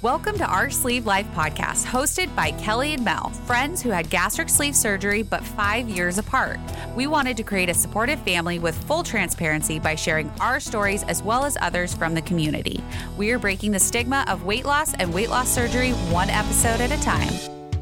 Welcome to Our Sleeve Life podcast, hosted by Kelly and Mel, friends who had gastric sleeve surgery but 5 years apart. We wanted to create a supportive family with full transparency by sharing our stories as well as others from the community. We are breaking the stigma of weight loss and weight loss surgery one episode at a time.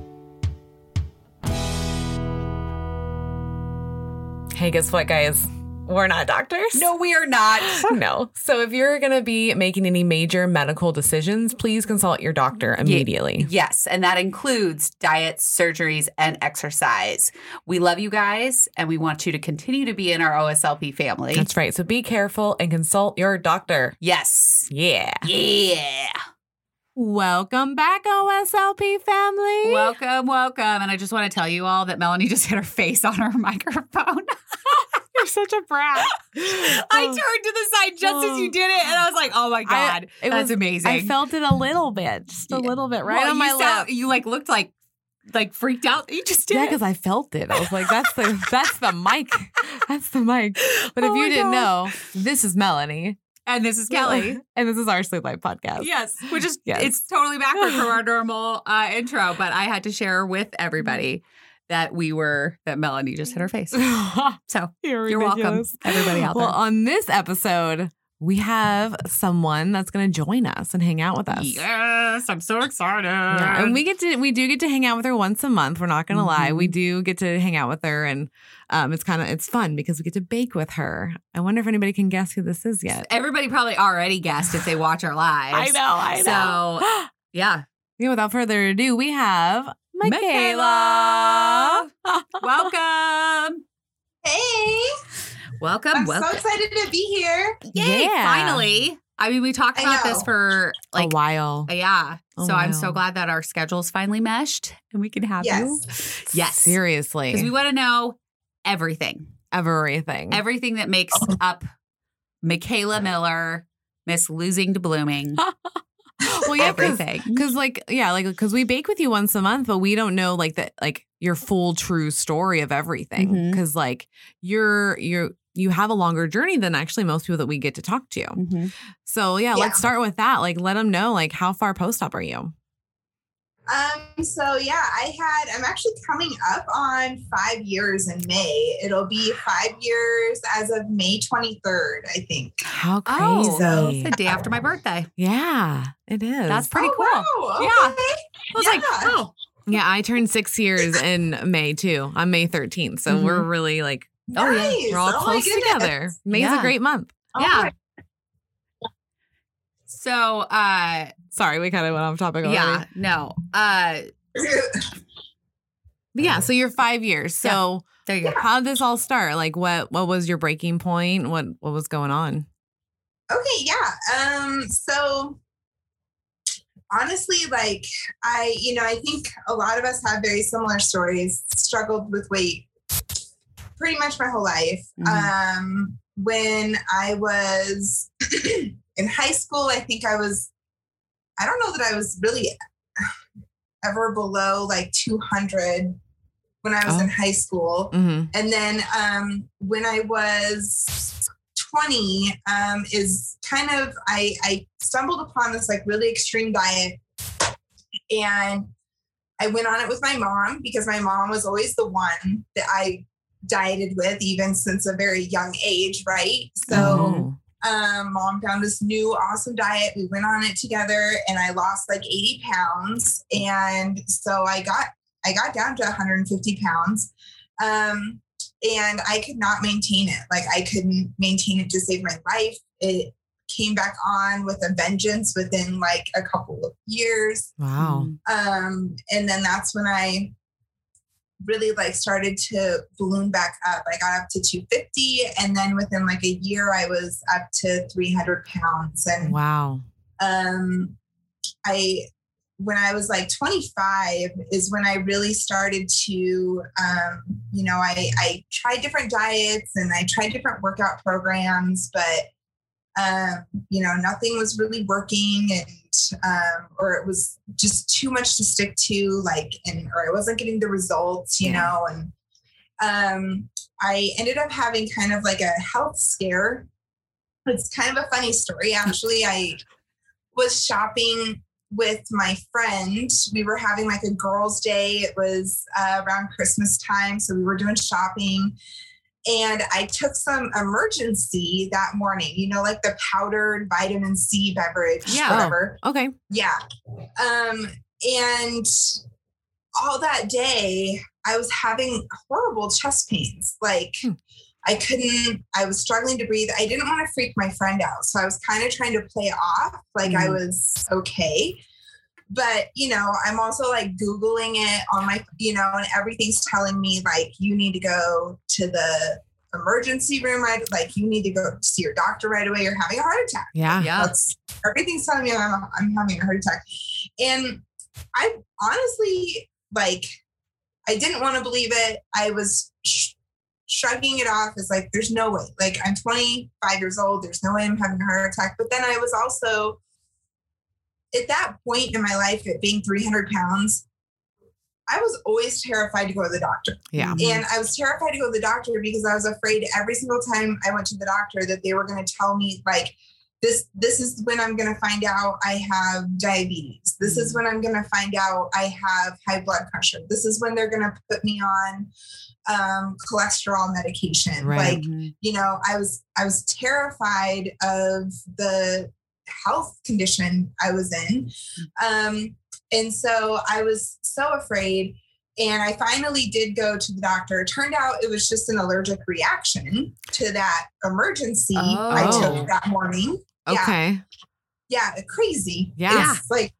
Hey, guess what, guys? We're not doctors. No, we are not. No. So if you're going to be making any major medical decisions, please consult your doctor immediately. Yes, and that includes diets, surgeries, and exercise. We love you guys, and we want you to continue to be in our OSLP family. That's right. So be careful and consult your doctor. Yes. Yeah. Yeah. Welcome back, OSLP family. Welcome. And I just want to tell you all that Melanie just hit her face on her microphone. You're such a brat. I turned to the side just as you did it, and I was like, oh my God, that's amazing. I felt it a little bit, just a little bit, right on my lip. You looked like freaked out. You just did. Yeah, because I felt it. I was like, that's the mic. That's the mic. But if you didn't know, this is Melanie. And this is Kelly. And this is Our Sleeve Life podcast. Yes, which is, It's totally backwards from our normal intro, but I had to share with everybody that Melanie just hit her face. So you're welcome, everybody out there. Well, on this episode, we have someone that's going to join us and hang out with us. Yes, I'm so excited. Yeah, and we do get to hang out with her once a month. We're not going to lie. We do get to hang out with her, and it's fun because we get to bake with her. I wonder if anybody can guess who this is yet. Everybody probably already guessed if they watch our lives. I know. So, yeah. Without further ado, we have Michaela. Welcome. Hey. Welcome. I'm so excited to be here. Yay, finally. I mean, we talked about this for a while. Yeah. I'm so glad that our schedules finally meshed and we can have you. Yes. Seriously. Because we want to know everything. Everything that makes up Michaela Miller, Miss Losing to Blooming. Well, yeah, everything. Because we bake with you once a month, but we don't know your full true story of everything. Because you have a longer journey than actually most people that we get to talk to. Mm-hmm. So let's start with that. Let them know how far post-op are you? I'm actually coming up on 5 years in May. It'll be 5 years as of May 23rd, I think. How crazy. Oh, it's the day after my birthday. Yeah, it is. That's pretty cool. Wow, okay. Yeah. I was Yeah, I turned 6 years in May too. I'm May 13th. So we're really nice. We're all close together. May's a great month. Yeah. So, sorry, we kind of went off topic already. Yeah, no. So you're 5 years. So there you go. How did this all start? What was your breaking point? What was going on? Okay, yeah. So honestly, I think a lot of us have very similar stories, struggled with weight pretty much my whole life. Mm-hmm. When I was in high school, I don't know that I was really ever below 200 when I was in high school. Mm-hmm. And then when I was 20 is kind of, I stumbled upon this really extreme diet, and I went on it with my mom because my mom was always the one that I dieted with, even since a very young age. Right. So mom found this new awesome diet. We went on it together and I lost 80 pounds. And so I got down to 150 pounds. And I could not maintain it. I couldn't maintain it to save my life. It came back on with a vengeance within a couple of years. Wow. And then that's when I really started to balloon back up. I got up to 250, and then within a year I was up to 300 pounds. And wow. When I was 25 is when I really started to, I tried different diets and I tried different workout programs, but, nothing was really working, and, or it was just too much to stick to, or I wasn't getting the results, you know, and, I ended up having kind of a health scare. It's kind of a funny story. Actually, I was shopping with my friend. We were having like a girls' day. It was around Christmas time. So we were doing shopping. And I took some Emergen-C that morning, you know, like the powdered vitamin C beverage, whatever. Oh, okay. Yeah. And all that day, I was having horrible chest pains. Like I was struggling to breathe. I didn't want to freak my friend out. So I was kind of trying to play off like I was okay. But, you know, I'm also like Googling it on my, you know, and everything's telling me like, you need to go to the emergency room, right? Like you need to go see your doctor right away. You're having a heart attack. Yeah. Everything's telling me I'm having a heart attack. And I honestly, like, I didn't want to believe it. I was shrugging it off as like, there's no way. Like I'm 25 years old. There's no way I'm having a heart attack. But then I was also, at that point in my life, at being 300 pounds, I was always terrified to go to the doctor. Yeah. And I was terrified to go to the doctor because I was afraid every single time I went to the doctor that they were going to tell me like, this is when I'm going to find out I have diabetes. This is when I'm going to find out I have high blood pressure. This is when they're going to put me on cholesterol medication. Right. Like, you know, I was terrified of the health condition I was in. And so I was so afraid. And I finally did go to the doctor. It turned out it was just an allergic reaction to that Emergen-C I took that morning. Okay. Yeah. Crazy. Yeah. It's like,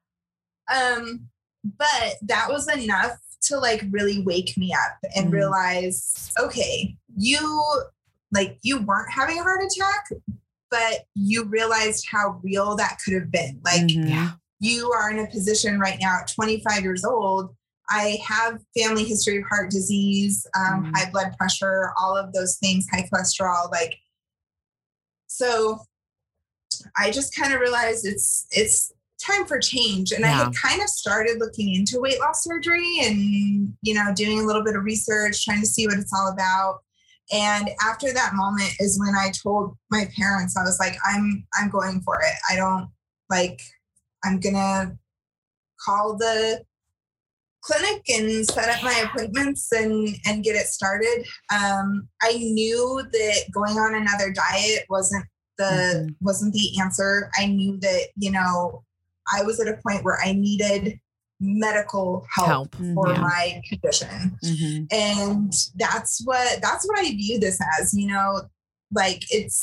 but that was enough to like really wake me up and realize, okay, you weren't having a heart attack, but you realized how real that could have been. Like you are in a position right now at 25 years old. I have family history of heart disease, high blood pressure, all of those things, high cholesterol. Like, so I just kind of realized it's time for change. And I had kind of started looking into weight loss surgery and, you know, doing a little bit of research, trying to see what it's all about. And after that moment is when I told my parents, I was like, I'm going for it. I'm going to call the clinic and set up my appointments and get it started. I knew that going on another diet wasn't the answer. I knew that, you know, I was at a point where I needed medical help for my condition. And that's what I view this as, you know, like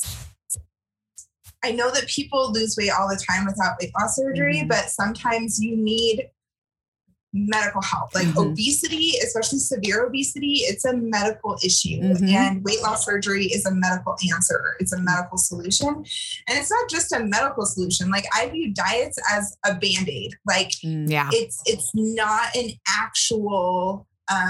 I know that people lose weight all the time without weight loss surgery, but sometimes you need medical help. Like obesity, especially severe obesity, it's a medical issue, and weight loss surgery is a medical answer. It's a medical solution. And it's not just a medical solution. Like I view diets as a Band-Aid. Like it's not an actual,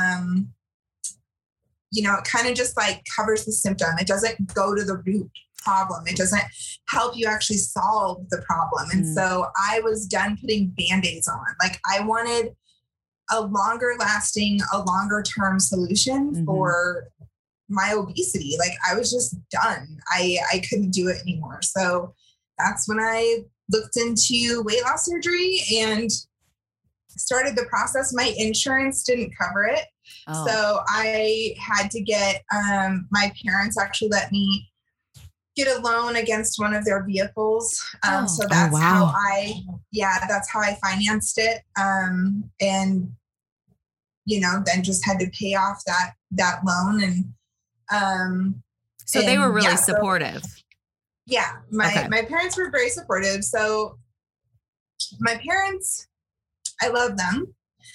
you know, it kind of just like covers the symptom. It doesn't go to the root problem. It doesn't help you actually solve the problem. And so I was done putting Band-Aids on. Like I wanted a longer lasting, a longer term solution for my obesity. Like I was just done. I couldn't do it anymore. So that's when I looked into weight loss surgery and started the process. My insurance didn't cover it. So I had to get, my parents actually let me get a loan against one of their vehicles. So that's how that's how I financed it. And, you know, then just had to pay off that loan. And, so they were really supportive. My parents were very supportive. So my parents, I love them.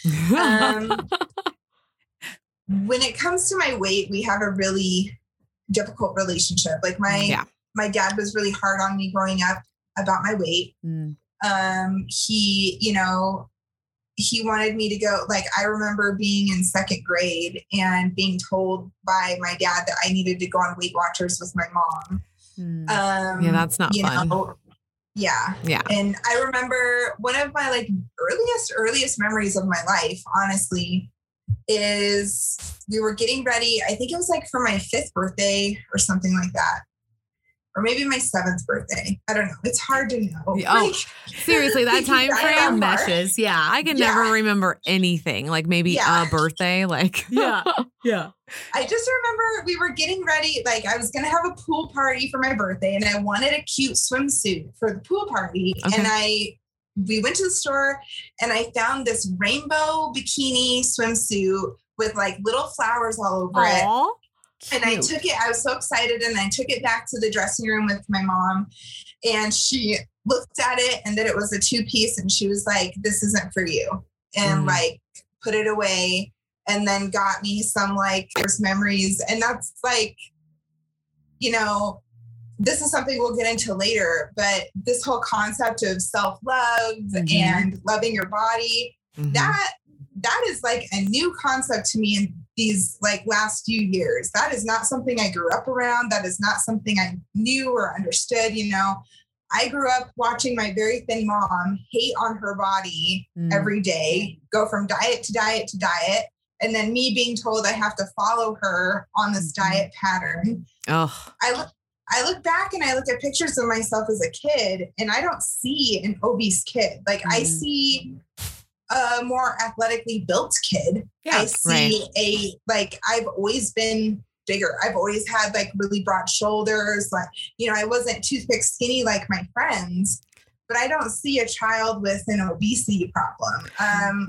When it comes to my weight, we have a really difficult relationship. Like my dad was really hard on me growing up about my weight. He, you know, he wanted me to go, like, I remember being in second grade and being told by my dad that I needed to go on Weight Watchers with my mom. That's not fun. Yeah. And I remember one of my like earliest memories of my life, honestly, is we were getting ready. I think it was like for my 5th birthday or something like that. or maybe my 7th birthday. I don't know. It's hard to know. Oh, seriously, that time frame meshes. Yeah. I can never remember anything. Like maybe a birthday. Like yeah. I just remember we were getting ready. Like I was going to have a pool party for my birthday, and I wanted a cute swimsuit for the pool party. Okay. And we went to the store, and I found this rainbow bikini swimsuit with like little flowers all over it. And I took it, I was so excited, and I took it back to the dressing room with my mom, and she looked at it, and that it was a 2-piece, and she was like, this isn't for you, and like put it away, and then got me some like first memories. And that's like, you know, this is something we'll get into later, but this whole concept of self-love and loving your body, that is like a new concept to me in these like last few years. That is not something I grew up around. That is not something I knew or understood. You know, I grew up watching my very thin mom hate on her body every day, go from diet to diet to diet. And then me being told I have to follow her on this diet pattern. Oh, I look back and I look at pictures of myself as a kid, and I don't see an obese kid. Like I see a more athletically built kid. Yeah, I see I've always been bigger. I've always had like really broad shoulders. Like, you know, I wasn't toothpick skinny like my friends, but I don't see a child with an obesity problem.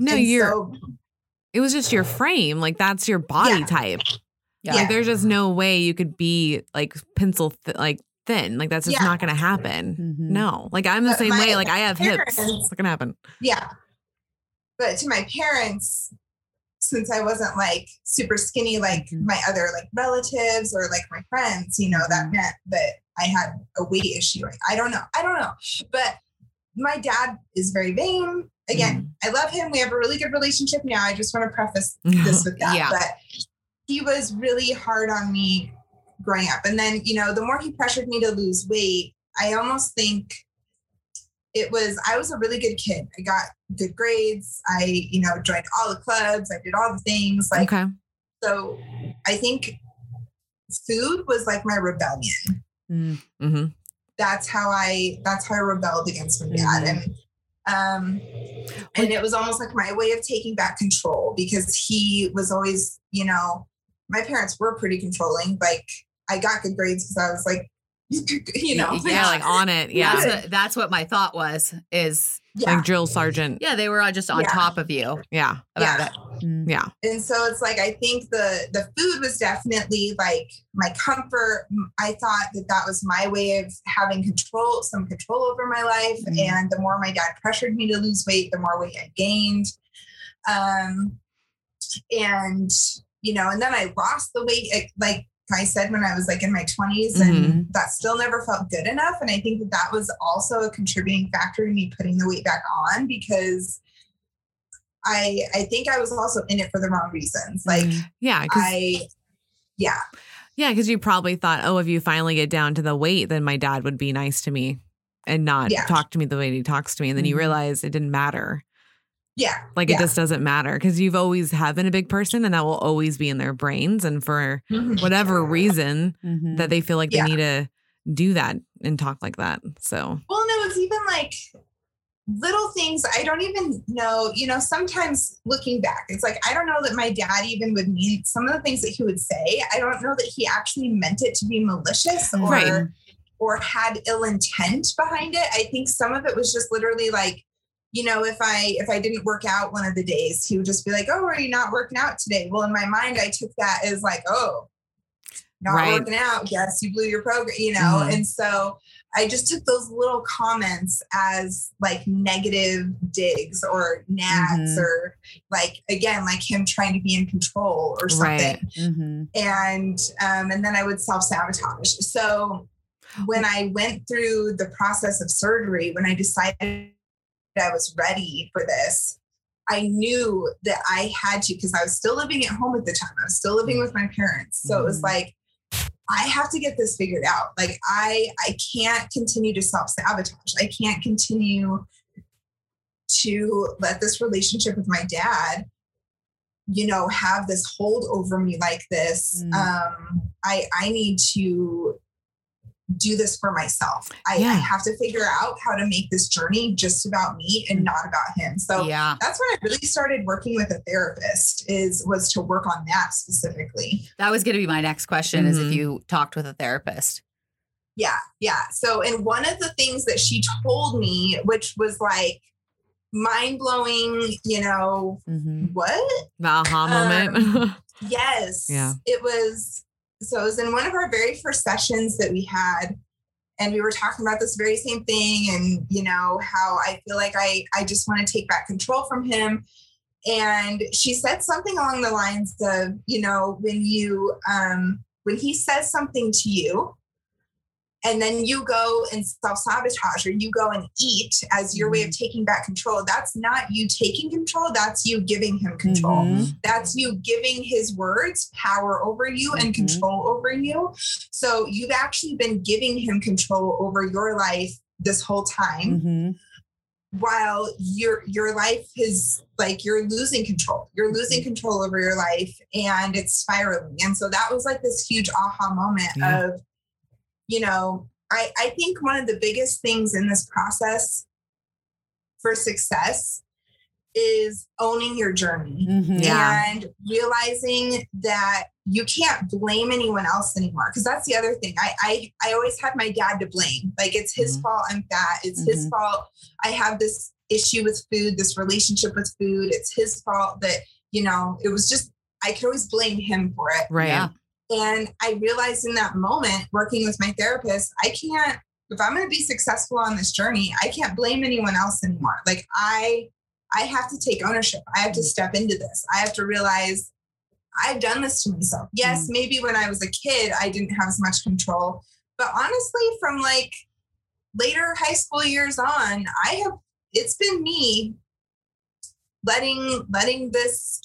It was just your frame. Like that's your body type. Yeah. Like there's just no way you could be like thin. Like that's just not going to happen. No. Like I'm the same way. Like I have hips. It's not going to happen. Yeah. But to my parents, since I wasn't like super skinny, like my other like relatives or like my friends, you know, that meant that I had a weight issue. I don't know. But my dad is very vain. Again, I love him. We have a really good relationship now. I just want to preface this with that. But he was really hard on me growing up. And then, you know, the more he pressured me to lose weight, I almost think I was a really good kid. I got good grades. I, you know, joined all the clubs. I did all the things. Like, so I think food was like my rebellion. Mm-hmm. That's how I rebelled against my dad. And it was almost like my way of taking back control, because he was always, you know, my parents were pretty controlling. Like I got good grades because I was like, you know, like on it. Yeah. That's what my thought was, is like drill sergeant. Yeah. They were just on top of you. Yeah. About it. Yeah. And so it's like, I think the food was definitely like my comfort. I thought that was my way of having some control over my life. And the more my dad pressured me to lose weight, the more weight I gained. And, you know, and then I lost the weight, like I said, when I was like in my 20s, and that still never felt good enough. And I think that was also a contributing factor to me putting the weight back on, because I think I was also in it for the wrong reasons. Like, because you probably thought, oh, if you finally get down to the weight, then my dad would be nice to me and not talk to me the way he talks to me. And then you realize it didn't matter. Yeah. Like it just doesn't matter, because you've always have been a big person, and that will always be in their brains. And for whatever reason that they feel like they need to do that and talk like that. So, well, no, it's even like little things. I don't even know, you know, sometimes looking back, it's like, I don't know that my dad even would mean some of the things that he would say. I don't know that he actually meant it to be malicious or had ill intent behind it. I think some of it was just literally like, you know, if I didn't work out one of the days, he would just be like, oh, are you not working out today? Well, in my mind, I took that as like, oh, not working out. Guess you blew your program, you know? And so I just took those little comments as like negative digs or nags or like, again, like him trying to be in control or something. And then I would self-sabotage. So when I went through the process of surgery, when I decided I was ready for this, I knew that I had to, because I was still living at home at the time. I was still living with my parents. So it was like, I have to get this figured out. Like I can't continue to self-sabotage. I can't continue to let this relationship with my dad, you know, have this hold over me like this. I need to do this for myself. I have to figure out how to make this journey just about me and not about him. So that's when I really started working with a therapist was to work on that specifically. That was going to be my next question is if you talked with a therapist. Yeah. Yeah. So, and one of the things that she told me, which was like mind blowing, you know, what? The aha moment. Yes. Yeah. It was in one of our very first sessions that we had, and we were talking about this very same thing and, you know, how I feel like I just want to take back control from him. And she said something along the lines of, you know, when he says something to you, and then you go and self-sabotage or you go and eat as your way of taking back control. That's not you taking control. That's you giving him control. That's you giving his words power over you and control over you. So you've actually been giving him control over your life this whole time. While your life is like, you're losing control. You're losing control over your life and it's spiraling. And so that was like this huge aha moment of, you know, I think one of the biggest things in this process for success is owning your journey and realizing that you can't blame anyone else anymore. Because that's the other thing. I always had my dad to blame. Like, it's his fault I'm fat. It's his fault I have this issue with food, this relationship with food. It's his fault that, you know, it was just, I could always blame him for it. Right. Yeah. And I realized in that moment, working with my therapist, I can't, if I'm going to be successful on this journey, I can't blame anyone else anymore. Like, I have to take ownership. I have to step into this. I have to realize I've done this to myself. Yes, maybe when I was a kid, I didn't have as much control. But honestly, from like later high school years on, it's been me letting this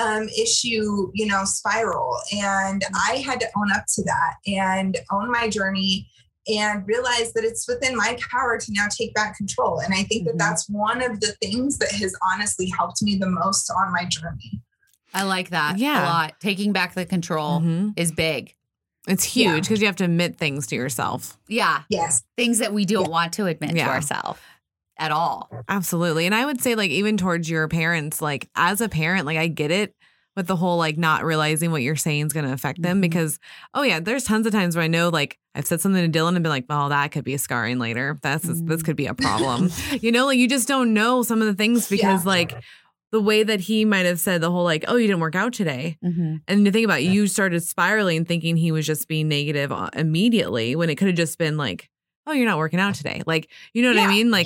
issue, you know, spiral. And I had to own up to that and own my journey and realize that it's within my power to now take back control. And I think that that's one of the things that has honestly helped me the most on my journey. I like that a lot. Taking back the control is big. It's huge because you have to admit things to yourself. Yeah. Yes. Things that we don't want to admit to ourselves at all. Absolutely. And I would say, like, even towards your parents, like, as a parent, like, I get it with the whole, like, not realizing what you're saying is going to affect them because, there's tons of times where I know, like, I've said something to Dylan and been like, well, that could be a scarring later. This could be a problem. You know, like, you just don't know some of the things because, like, the way that he might have said the whole, like, oh, you didn't work out today. And to think about it, you started spiraling thinking he was just being negative immediately when it could have just been like, oh, you're not working out today. Like, you know what I mean? Like,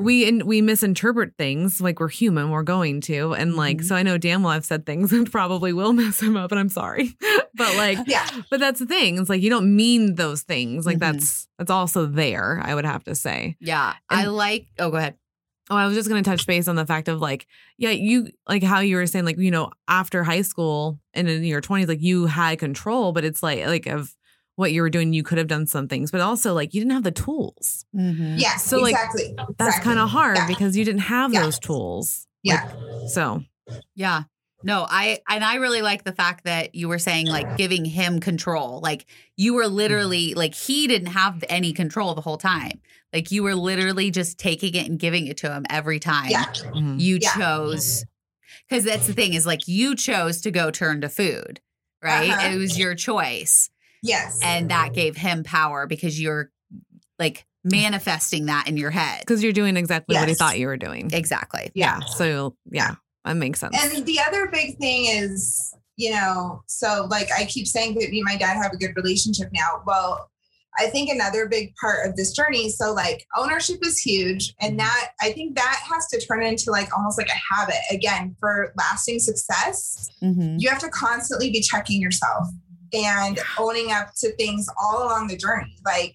we misinterpret things. Like, we're human. We're going to. And like, so I know damn well I've said things that probably will mess him up and I'm sorry. But like, but that's the thing. It's like, you don't mean those things. Like, that's also there, I would have to say. Yeah. And, go ahead. Oh, I was just going to touch base on the fact of like, you like how you were saying, like, you know, after high school and in your 20s, like, you had control, but it's like of what you were doing, you could have done some things, but also like you didn't have the tools. Yeah, so exactly. Like that's kind of hard because you didn't have those tools. Yeah. Like, so. Yeah. No, I really like the fact that you were saying, like, giving him control. Like, you were literally like, he didn't have any control the whole time. Like, you were literally just taking it and giving it to him every time you chose. Because that's the thing is, like, you chose to go turn to food, right? It was your choice. Yes. And that gave him power because you're like manifesting that in your head. Because you're doing exactly what he thought you were doing. Exactly. Yeah. So, that makes sense. And the other big thing is, you know, so like I keep saying that me and my dad have a good relationship now. Well, I think another big part of this journey, so like ownership is huge. And that, I think that has to turn into like almost like a habit. Again, for lasting success, you have to constantly be checking yourself and owning up to things all along the journey. Like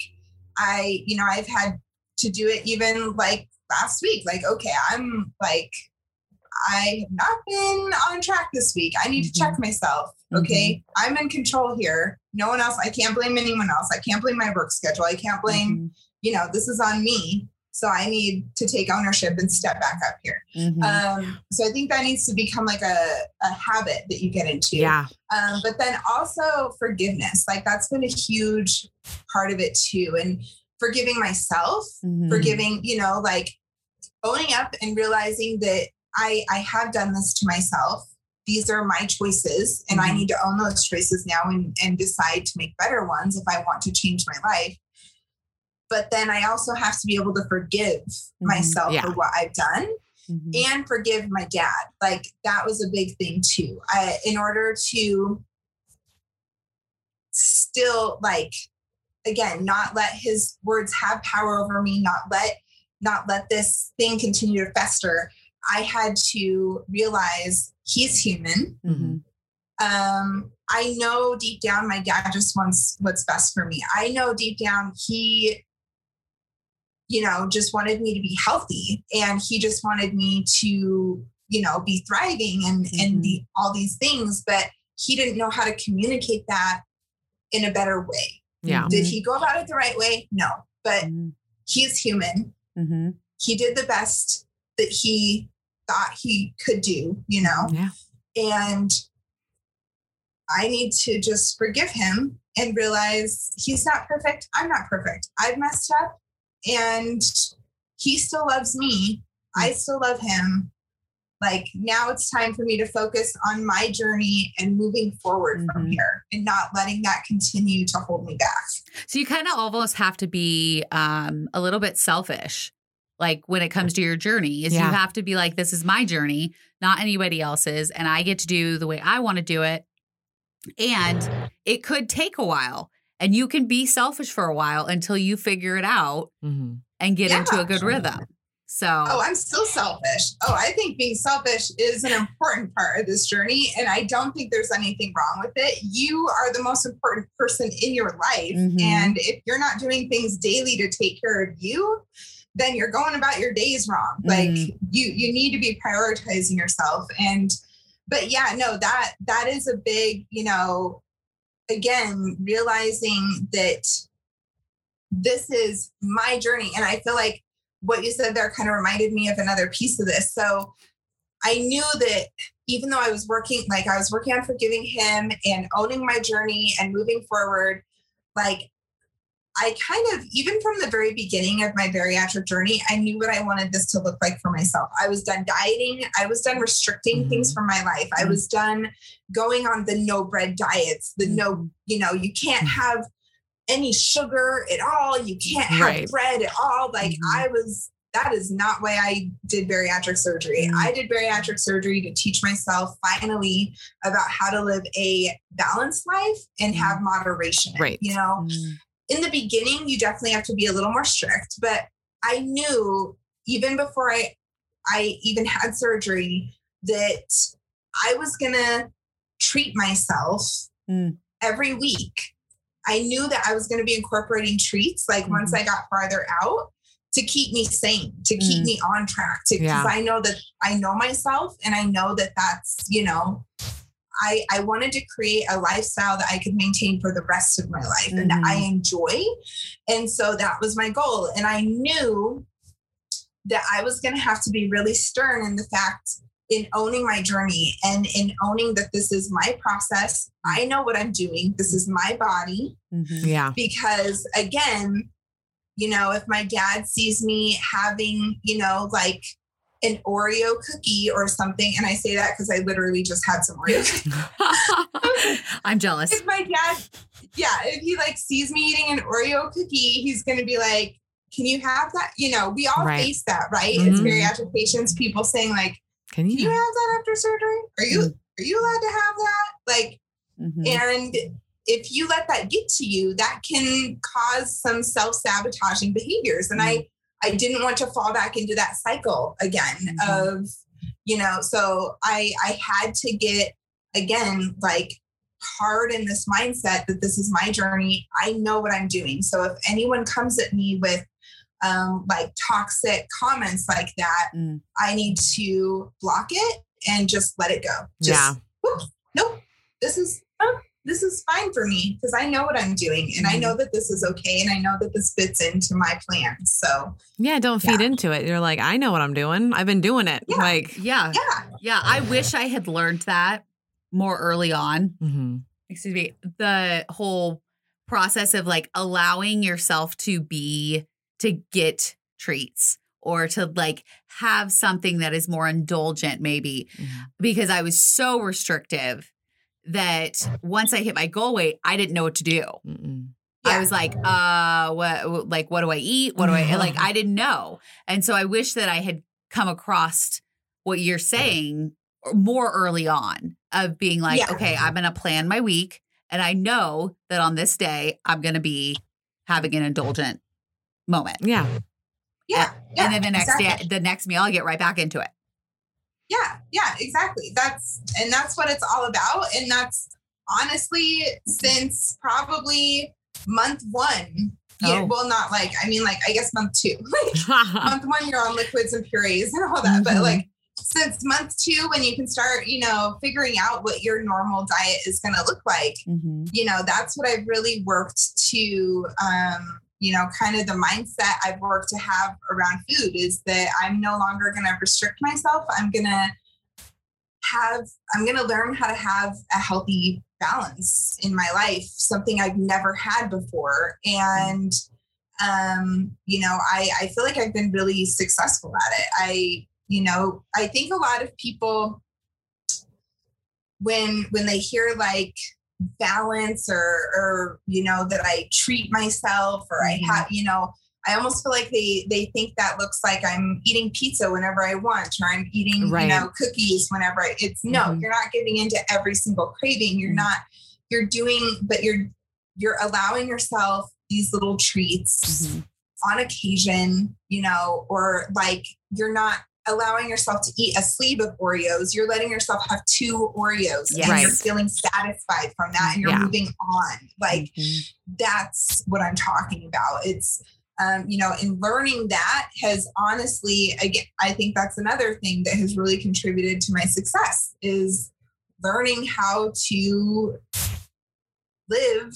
I've had to do it even like last week. Like, okay, I'm like, I have not been on track this week. I need to check myself. Okay. I'm in control here. No one else. I can't blame anyone else. I can't blame my work schedule. I can't blame, you know, this is on me. So I need to take ownership and step back up here. So I think that needs to become like a habit that you get into. Yeah. But then also forgiveness, like that's been a huge part of it too. And forgiving myself, forgiving, you know, like owning up and realizing that I have done this to myself. These are my choices and I need to own those choices now and decide to make better ones if I want to change my life. But then I also have to be able to forgive myself for what I've done and forgive my dad. Like that was a big thing too. In order to still like, again, not let his words have power over me, not let this thing continue to fester. I had to realize he's human. I know deep down my dad just wants what's best for me. I know deep down he, you know, just wanted me to be healthy and he just wanted me to, you know, be thriving and be all these things, but he didn't know how to communicate that in a better way. Yeah. Did he go about it the right way? No, but he's human. He did the best that he thought he could do, you know? Yeah. And I need to just forgive him and realize he's not perfect. I'm not perfect. I've messed up and he still loves me. I still love him. Like now it's time for me to focus on my journey and moving forward from here and not letting that continue to hold me back. So you kind of almost have to be a little bit selfish. Like when it comes to your journey is you have to be like, this is my journey, not anybody else's. And I get to do the way I want to do it. And it could take a while and you can be selfish for a while until you figure it out and get into a good rhythm. So, I'm still selfish. I think being selfish is an important part of this journey. And I don't think there's anything wrong with it. You are the most important person in your life. And if you're not doing things daily to take care of you, then you're going about your days wrong. Like you need to be prioritizing yourself. But yeah, no, that is a big, you know, again, realizing that this is my journey. And I feel like what you said there kind of reminded me of another piece of this. So I knew that even though I was working on forgiving him and owning my journey and moving forward, like I kind of, even from the very beginning of my bariatric journey, I knew what I wanted this to look like for myself. I was done dieting. I was done restricting things from my life. I was done going on the no bread diets, the no, you know, you can't have any sugar at all. You can't have bread at all. Like that is not why I did bariatric surgery. I did bariatric surgery to teach myself finally about how to live a balanced life and have moderation, you know? In the beginning, you definitely have to be a little more strict, but I knew even before I even had surgery that I was going to treat myself every week. I knew that I was going to be incorporating treats like once I got farther out to keep me sane, to keep me on track, because I know that I know myself and I know that that's, you know, I wanted to create a lifestyle that I could maintain for the rest of my life and that I enjoy. And so that was my goal. And I knew that I was going to have to be really stern in the fact in owning my journey and in owning that this is my process. I know what I'm doing. This is my body. Because again, you know, if my dad sees me having, you know, like an Oreo cookie or something. And I say that because I literally just had some Oreo cookies. I'm jealous. If my dad, if he like sees me eating an Oreo cookie, he's going to be like, can you have that? You know, we all face that, right? As bariatric patients, people saying like, can you have that after surgery? Are you allowed to have that? Like, and if you let that get to you, that can cause some self-sabotaging behaviors. And I didn't want to fall back into that cycle again of, you know, so I had to get, again, like hard in this mindset that this is my journey. I know what I'm doing. So if anyone comes at me with like toxic comments like that, I need to block it and just let it go. Just, nope, this is, this is fine for me because I know what I'm doing and I know that this is okay. And I know that this fits into my plan. So yeah, don't feed into it. You're like, I know what I'm doing. I've been doing it. Yeah. Like, Yeah. I wish I had learned that more early on. Excuse me. The whole process of like allowing yourself to get treats or to like have something that is more indulgent maybe, because I was so restrictive that once I hit my goal weight, I didn't know what to do. I was like, what do I eat? What do I didn't know. And so I wish that I had come across what you're saying more early on of being like, okay, I'm going to plan my week. And I know that on this day, I'm going to be having an indulgent moment. Yeah. And then the next day, the next meal, I'll get right back into it. Yeah, exactly. That's what it's all about. And that's honestly since probably month 1. Yeah, well, not like, I mean, like, I guess month 2. Month 1, you're on liquids and purees and all that. But like, since month 2, when you can start, figuring out what your normal diet is going to look like, that's what I've really worked to, kind of the mindset I've worked to have around food is that I'm no longer going to restrict myself. I'm going to learn how to have a healthy balance in my life, something I've never had before. And, I feel like I've been really successful at it. I think a lot of people, when they hear like balance or that I treat myself or I have, I almost feel like they think that looks like I'm eating pizza whenever I want, or I'm eating, cookies whenever it's no, you're not giving into every single craving. You're not, but you're allowing yourself these little treats on occasion, or like you're not allowing yourself to eat a sleeve of Oreos. You're letting yourself have 2 Oreos and you're feeling satisfied from that and you're moving on. Like that's what I'm talking about. It's, and learning that has honestly, again, I think that's another thing that has really contributed to my success is learning how to live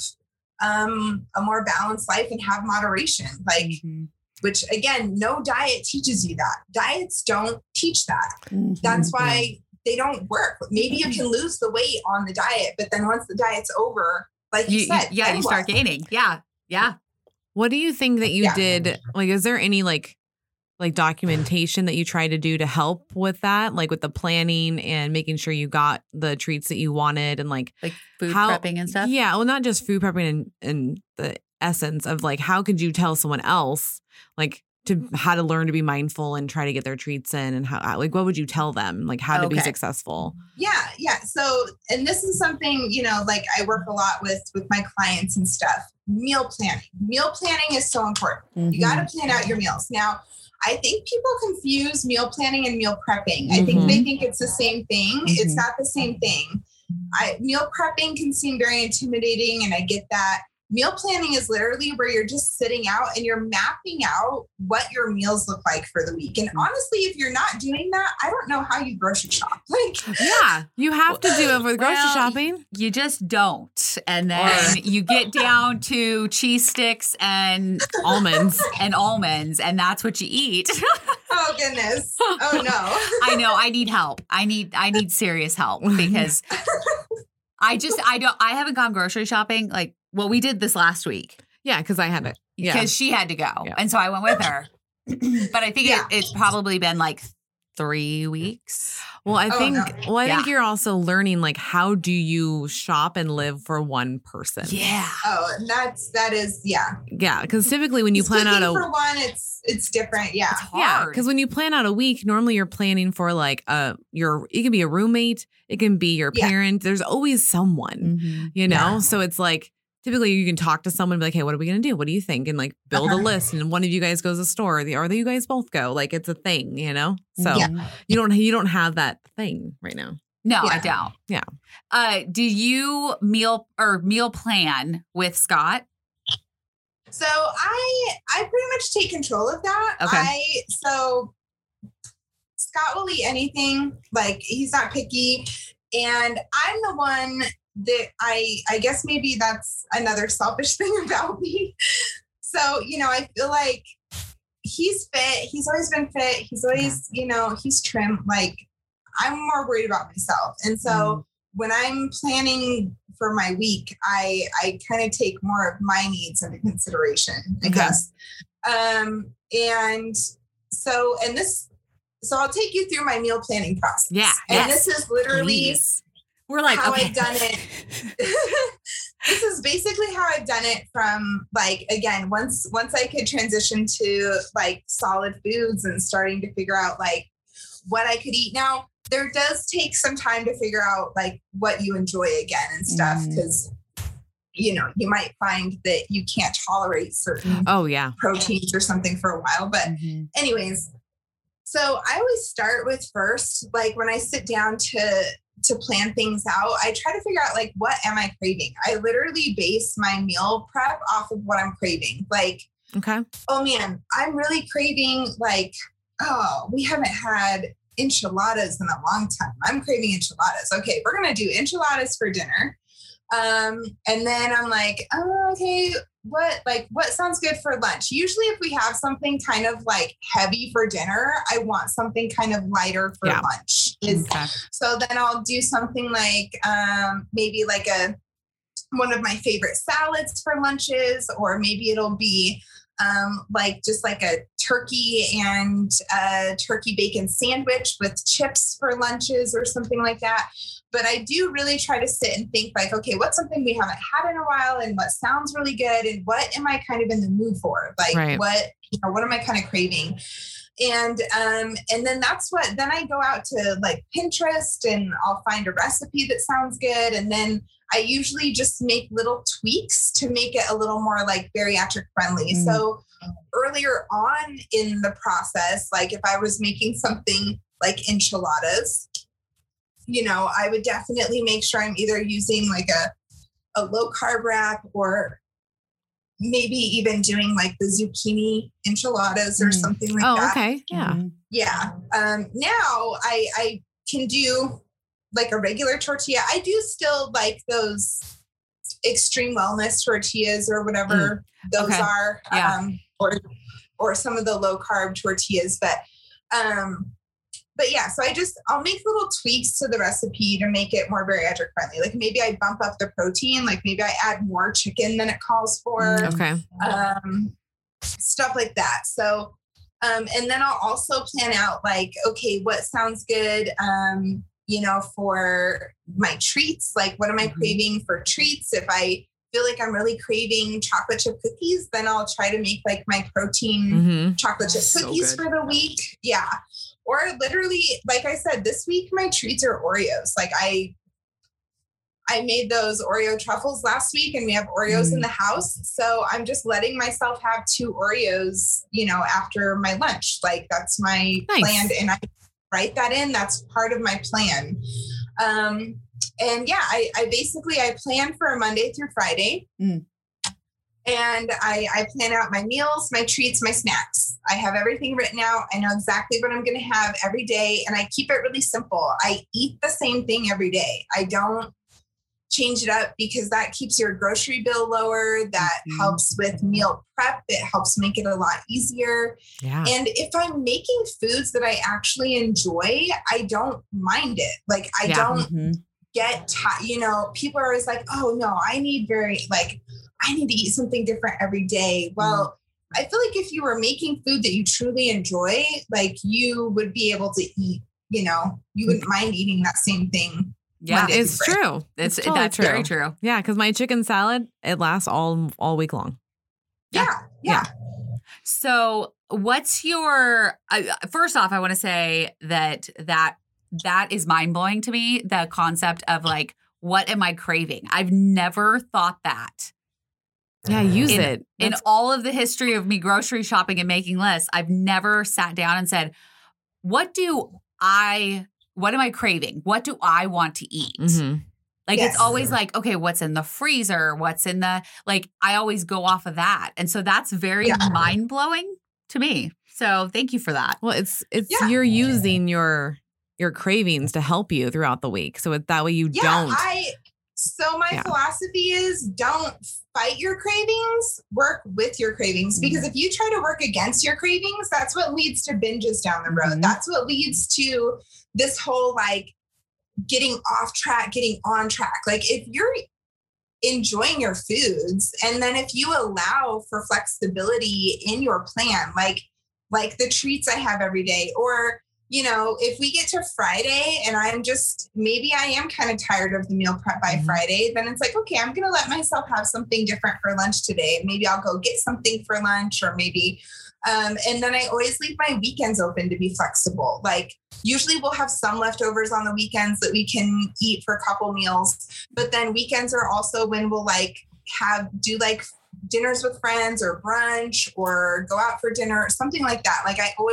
a more balanced life and have moderation. Like, which again, no diet teaches you that. Diets don't teach that. That's why they don't work. Maybe you can lose the weight on the diet, but then once the diet's over, like you said, you start gaining. Yeah. What do you think that you did? Like, is there any like documentation that you try to do to help with that? Like with the planning and making sure you got the treats that you wanted and like food prepping and stuff? Yeah. Well, not just food prepping and the essence of like, how could you tell someone else like how to learn to be mindful and try to get their treats in and how, like, what would you tell them? Like how to be successful? Yeah. So, and this is something, like I work a lot with my clients and stuff. Meal planning is so important. You got to plan out your meals. Now, I think people confuse meal planning and meal prepping. I think they think it's the same thing. It's not the same thing. Meal prepping can seem very intimidating, and I get that. Meal planning is literally where you're just sitting out and you're mapping out what your meals look like for the week. And honestly, if you're not doing that, I don't know how you grocery shop. Like, yeah, you have to do it with grocery shopping. You just don't. And then you get down to cheese sticks and almonds, and that's what you eat. Oh goodness. Oh no. I know. I need help. I need serious help because I haven't gone grocery shopping. Like, well, we did this last week. Yeah, because I had it. Because she had to go. Yeah. And so I went with her. But I think it's probably been like 3 weeks. Well, I think you're also learning like how do you shop and live for one person? Yeah. Oh, and that is. Yeah, because typically when you plan out for one, it's different. Yeah. It's hard. Yeah, because when you plan out a week, normally you're planning for like it can be a roommate, it can be your parent. There's always someone, So it's like typically you can talk to someone and be like, hey, what are we going to do? What do you think? And like build a list, and one of you guys goes to the store or you guys both go. Like it's a thing, So you don't have that thing right now. No, I don't. Yeah. Do you meal plan with Scott? So I pretty much take control of that. Okay. So Scott will eat anything. Like he's not picky. And I'm the one, I guess maybe that's another selfish thing about me. So, you know, I feel like he's fit. He's always been fit. He's always, you know, he's trim. Like, I'm more worried about myself. And so when I'm planning for my week, I kind of take more of my needs into consideration, I guess. And so I'll take you through my meal planning process. Yeah. And this is literally we're like, how okay. I've done it. This is basically how I've done it from, like, again, once I could transition to like solid foods and starting to figure out like what I could eat. Now, there does take some time to figure out like what you enjoy again and stuff, because you know, you might find that you can't tolerate certain proteins or something for a while. But anyways, so I always start with first, like when I sit down to plan things out, I try to figure out like, what am I craving? I literally base my meal prep off of what I'm craving. Like, oh man, I'm really craving like, oh, we haven't had enchiladas in a long time. I'm craving enchiladas. Okay, we're going to do enchiladas for dinner. And then I'm like, oh, okay, what sounds good for lunch? Usually if we have something kind of like heavy for dinner, I want something kind of lighter for lunch. So then I'll do something like, maybe like one of my favorite salads for lunches, or maybe it'll be like just like a turkey and turkey bacon sandwich with chips for lunches or something like that. But I do really try to sit and think like, okay, what's something we haven't had in a while, and what sounds really good, and what am I kind of in the mood for? Like what am I kind of craving? And then then I go out to like Pinterest and I'll find a recipe that sounds good. And then I usually just make little tweaks to make it a little more like bariatric friendly. So earlier on in the process, like if I was making something like enchiladas, you know, I would definitely make sure I'm either using like a low carb wrap, or maybe even doing like the zucchini enchiladas or something like that. Okay. Yeah. Yeah. Now I can do like a regular tortilla. I do still like those extreme wellness tortillas or whatever those are, or some of the low carb tortillas, but yeah, so I'll make little tweaks to the recipe to make it more bariatric friendly. Like maybe I bump up the protein, like maybe I add more chicken than it calls for. Stuff like that. So, and then I'll also plan out like, okay, what sounds good, you know, for my treats, like what am I craving for treats? If I feel like I'm really craving chocolate chip cookies, then I'll try to make like my protein chocolate chip cookies for the week. Yeah. Or literally, like I said, this week, my treats are Oreos. Like I made those Oreo truffles last week, and we have Oreos in the house. So I'm just letting myself have 2 Oreos, you know, after my lunch. Like that's my plan. And I write that in. That's part of my plan. And yeah, I plan for a Monday through Friday. And I plan out my meals, my treats, my snacks. I have everything written out. I know exactly what I'm going to have every day. And I keep it really simple. I eat the same thing every day. I don't change it up, because that keeps your grocery bill lower. That helps with meal prep. It helps make it a lot easier. Yeah. And if I'm making foods that I actually enjoy, I don't mind it. Like I don't get, you know, people are always like, oh no, I need to eat something different every day. Well, I feel like if you were making food that you truly enjoy, like you would be able to eat, you know, you wouldn't mind eating that same thing. Yeah, it's true. That's true. Very true. Yeah, because my chicken salad, it lasts all week long. Yeah. So what's your, first off, I want to say that is mind blowing to me. The concept of like, what am I craving? I've never thought that. Yeah, use it. In all of the history of me grocery shopping and making lists, I've never sat down and said, what am I craving? What do I want to eat? Like, it's always like, okay, what's in the freezer? What's in the, like, I always go off of that. And so that's very mind blowing to me. So thank you for that. Well, it's you're using your cravings to help you throughout the week. So that way you don't. So my philosophy is don't fight your cravings, work with your cravings. Because if you try to work against your cravings, that's what leads to binges down the road. That's what leads to this whole like getting off track, getting on track. Like if you're enjoying your foods, and then if you allow for flexibility in your plan, like the treats I have every day, or you know, if we get to Friday and maybe I am kind of tired of the meal prep by Friday, then it's like, okay, I'm going to let myself have something different for lunch today. Maybe I'll go get something for lunch, or maybe, and then I always leave my weekends open to be flexible. Like usually we'll have some leftovers on the weekends that we can eat for a couple meals, but then weekends are also when we'll do dinners with friends or brunch or go out for dinner, something like that.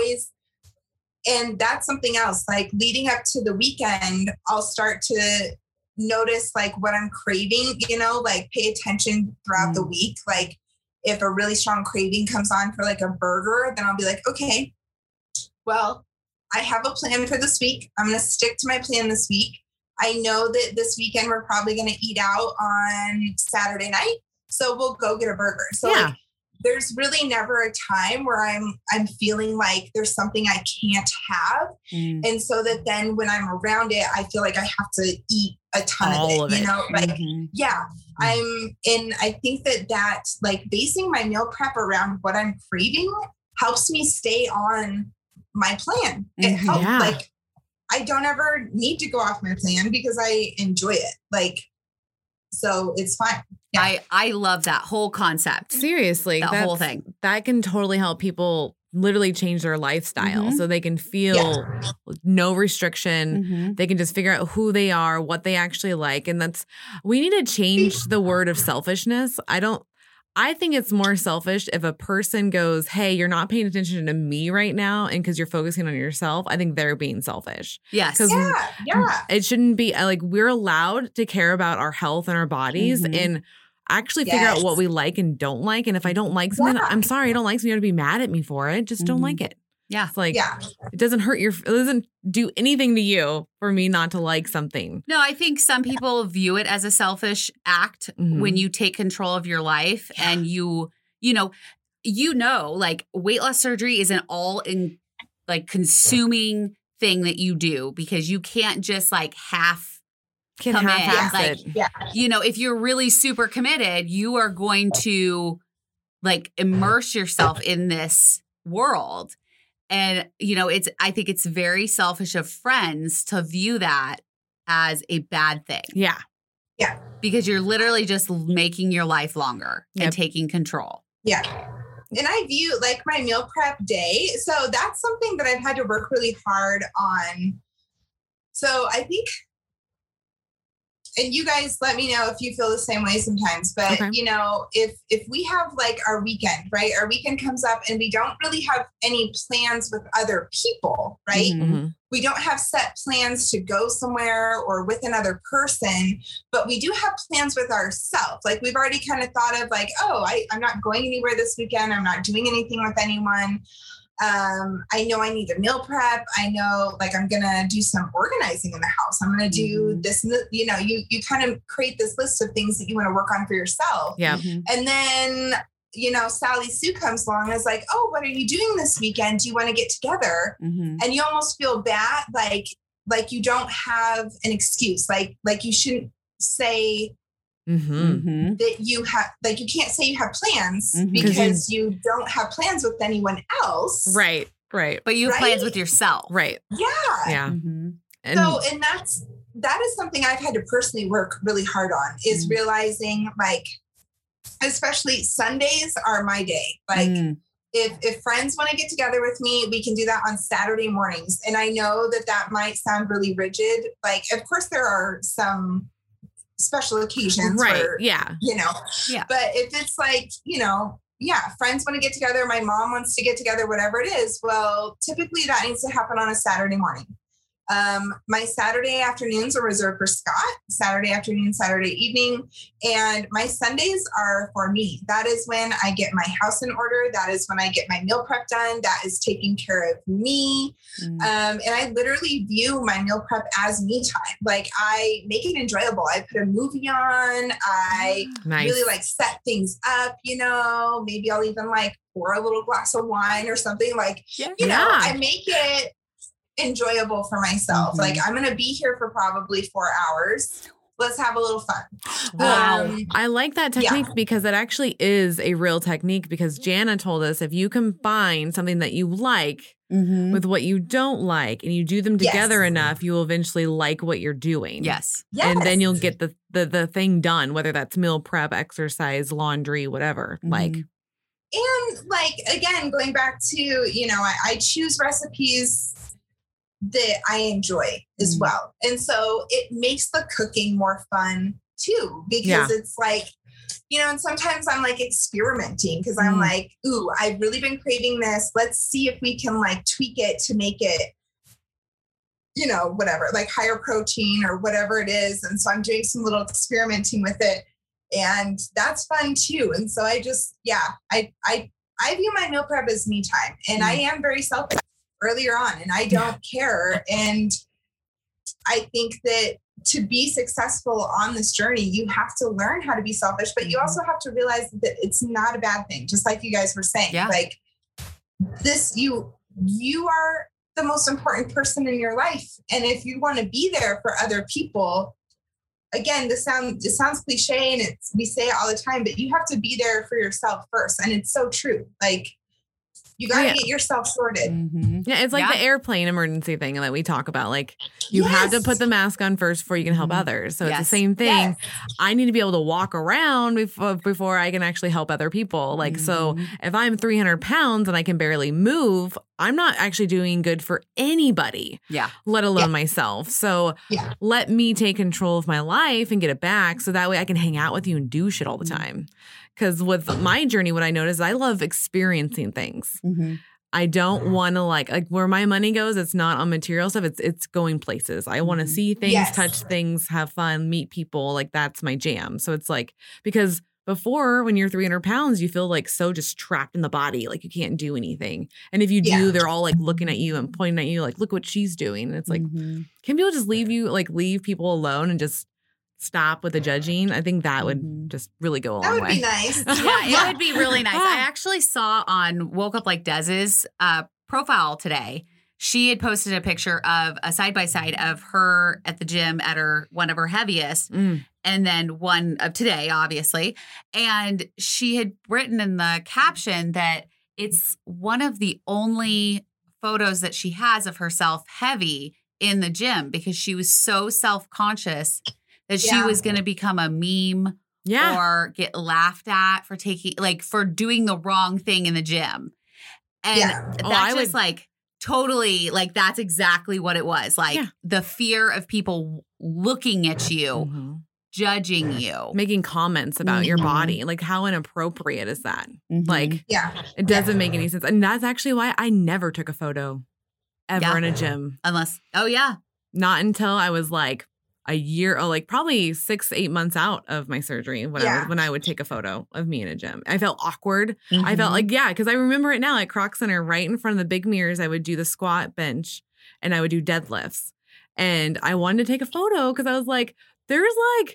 And that's something else, like leading up to the weekend, I'll start to notice like what I'm craving, you know, like pay attention throughout the week. Like if a really strong craving comes on for like a burger, then I'll be like, okay, well, I have a plan for this week. I'm going to stick to my plan this week. I know that this weekend we're probably going to eat out on Saturday night. So we'll go get a burger. So like, there's really never a time where I'm feeling like there's something I can't have. And so that then when I'm around it, I feel like I have to eat a ton of it, you know, like, and I think that like basing my meal prep around what I'm craving helps me stay on my plan. It helps. Like I don't ever need to go off my plan because I enjoy it. Like, so it's fine. Yeah. I love that whole concept. Seriously, that whole thing. That can totally help people literally change their lifestyle so they can feel no restriction. They can just figure out who they are, what they actually like. And we need to change the word of selfishness. I think it's more selfish if a person goes, hey, you're not paying attention to me right now. And because you're focusing on yourself, I think they're being selfish. Yes. It shouldn't be like we're allowed to care about our health and our bodies and actually figure out what we like and don't like. And if I don't like something, I'm sorry, I don't like something. You have to be mad at me for it. Just don't like it. Yeah. It's like, it doesn't it doesn't do anything to you for me not to like something. No, I think some people view it as a selfish act when you take control of your life and you know, like weight loss surgery is an consuming thing that you do because you can't just like commit. Like, you know, if you're really super committed, you are going to like immerse yourself in this world. And, you know, I think it's very selfish of friends to view that as a bad thing. Yeah. Yeah. Because you're literally just making your life longer and taking control. Yeah. And I view like my meal prep day. So that's something that I've had to work really hard on. So I think, and you guys let me know if you feel the same way sometimes, but you know, if we have like our weekend, right? Our weekend comes up and we don't really have any plans with other people, right? We don't have set plans to go somewhere or with another person, but we do have plans with ourselves. Like we've already kind of thought of like, oh, I'm not going anywhere this weekend. I'm not doing anything with anyone. I know I need a meal prep. I know like I'm going to do some organizing in the house. I'm going to do this, and you know, you kind of create this list of things that you want to work on for yourself. Yeah. And then, you know, Sally Sue comes along and is like, oh, what are you doing this weekend? Do you want to get together? And you almost feel bad. Like you don't have an excuse. Like you shouldn't say that you have, like, you can't say you have plans because you don't have plans with anyone else. Right. But you have plans with yourself. Right. Yeah. And that is something I've had to personally work really hard on is realizing like, especially Sundays are my day. Like if friends want to get together with me, we can do that on Saturday mornings. And I know that might sound really rigid. Like, of course there are some special occasions, where, you know, but if it's like, you know, friends want to get together, my mom wants to get together, whatever it is. Well, typically that needs to happen on a Saturday morning. My Saturday afternoons are reserved for Scott, Saturday afternoon, Saturday evening. And my Sundays are for me. That is when I get my house in order. That is when I get my meal prep done. That is taking care of me. And I literally view my meal prep as me time. Like I make it enjoyable. I put a movie on. I really like set things up, maybe I'll even like pour a little glass of wine or something like, I make it enjoyable for myself. Like I'm going to be here for probably 4 hours. Let's have a little fun. Wow. I like that technique because it actually is a real technique, because Jana told us if you combine something that you like with what you don't like and you do them together enough, you will eventually like what you're doing. Yes. And then you'll get the thing done, whether that's meal prep, exercise, laundry, whatever. And like, again, going back to, I choose recipes that I enjoy as well. And so it makes the cooking more fun too, because it's like, and sometimes I'm like experimenting because I'm like, ooh, I've really been craving this. Let's see if we can like tweak it to make it, whatever, like higher protein or whatever it is. And so I'm doing some little experimenting with it, and that's fun too. And so I just, I view my meal prep as me time, and I am very selfish earlier on, and I don't care. And I think that to be successful on this journey, you have to learn how to be selfish, but you also have to realize that it's not a bad thing. Just like you guys were saying, like this, you are the most important person in your life. And if you want to be there for other people, again, it sounds cliche and we say it all the time, but you have to be there for yourself first. And it's so true. Like, you got to get yourself sorted. Yeah, it's like the airplane emergency thing that we talk about. Like, you have to put the mask on first before you can help others. So it's the same thing. Yes. I need to be able to walk around before I can actually help other people. Like, so if I'm 300 pounds and I can barely move, I'm not actually doing good for anybody, let alone myself. So let me take control of my life and get it back, so that way I can hang out with you and do shit all the time. Because with my journey, what I noticed is I love experiencing things. I don't want to like where my money goes, it's not on material stuff. It's going places. I want to see things, touch things, have fun, meet people. Like that's my jam. So it's like, because before, when you're 300 pounds, you feel like so just trapped in the body, like you can't do anything. And if you do, they're all like looking at you and pointing at you, like, look what she's doing. And it's like, can people just leave people alone and just stop with the judging? I think that would just really go a long way. That would be nice. It would be really nice. I actually saw on Woke Up Like Dez's profile today, she had posted a picture of a side-by-side of her at the gym at one of her heaviest, and then one of today, obviously. And she had written in the caption that it's one of the only photos that she has of herself heavy in the gym, because she was so self-conscious that she was going to become a meme or get laughed at for doing the wrong thing in the gym. And that's totally, like, that's exactly what it was. Like the fear of people looking at you, judging you, making comments about your body. Like, how inappropriate is that? Like, it doesn't make any sense. And that's actually why I never took a photo ever in a gym. Unless, not until I was like a year, probably 6-8 months out of my surgery when I would take a photo of me in a gym. I felt awkward. I felt like, because I remember it now at Croc Center, right in front of the big mirrors, I would do the squat bench and I would do deadlifts. And I wanted to take a photo because I was like, there's like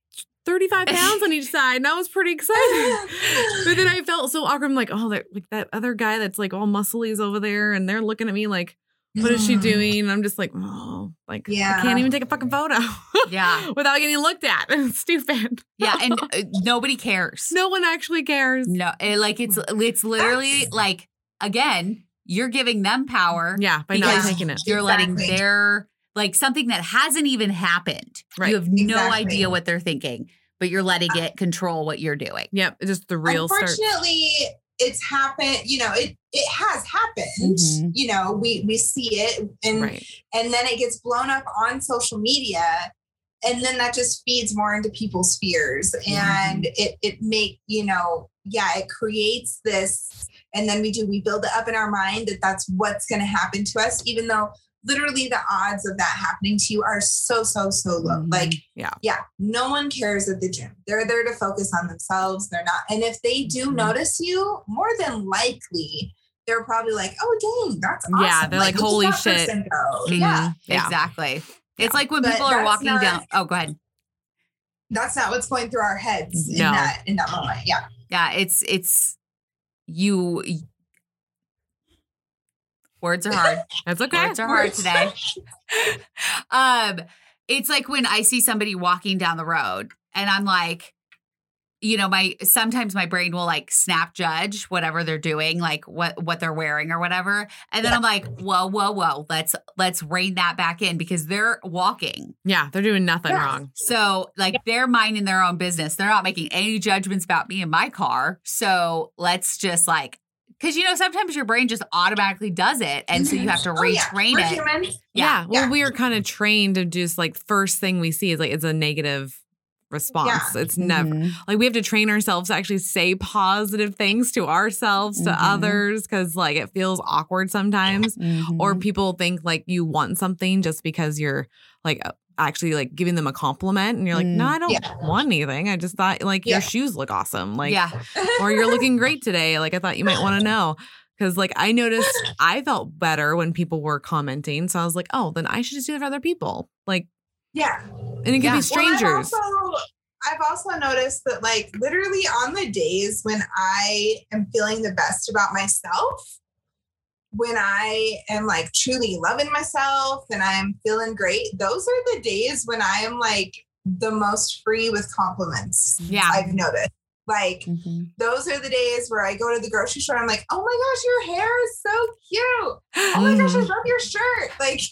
35 pounds on each side. And I was pretty excited. But then I felt so awkward. I'm like, like that other guy that's like all muscly is over there and they're looking at me like, what is she doing? And I'm just like, I can't even take a fucking photo. Without getting looked at. It's stupid. And nobody cares. No one actually cares. No, it's literally like, again, you're giving them power. By not taking it. You're letting their, like, something that hasn't even happened. Right. You have no idea what they're thinking, but you're letting it control what you're doing. Yep. Just the real Unfortunately, it's happened, it has happened, we see it and then it gets blown up on social media, and then that just feeds more into people's fears, and it creates this, and then we build it up in our mind that that's what's going to happen to us, even though literally the odds of that happening to you are so low. Like, no one cares at the gym. They're there to focus on themselves. They're not. And if they do notice you, more than likely, they're probably like, oh, dang, that's awesome. Yeah, they're like holy shit. Yeah, exactly. It's like when people are walking down. Oh, go ahead. That's not what's going through our heads in that moment. Yeah. Yeah. It's you. Words are hard. That's okay. Words are hard today. It's like when I see somebody walking down the road and I'm like, you know, sometimes my brain will like snap judge whatever they're doing, like what they're wearing or whatever. And then I'm like, whoa. Let's rein that back in because they're walking. Yeah. They're doing nothing wrong. So like they're minding their own business. They're not making any judgments about me and my car. So let's just like, because, you know, sometimes your brain just automatically does it. And so you have to retrain it. Yeah. Well, we are kind of trained to just like first thing we see is like it's a negative response. It's never like we have to train ourselves to actually say positive things to ourselves, to others, because like it feels awkward sometimes. Or people think like you want something just because you're like actually like giving them a compliment and you're like, no, I don't want anything. I just thought like your shoes look awesome. Like, or you're looking great today. Like I thought you might want to know. Cause like I noticed I felt better when people were commenting. So I was like, oh, then I should just do it for other people. Like, and it could be strangers. Well, I've also noticed that like literally on the days when I am feeling the best about myself, when I am like truly loving myself and I'm feeling great, those are the days when I am like the most free with compliments. Yeah. I've noticed. Like those are the days where I go to the grocery store and I'm like, oh my gosh, your hair is so cute. Oh my gosh, I love your shirt. Like,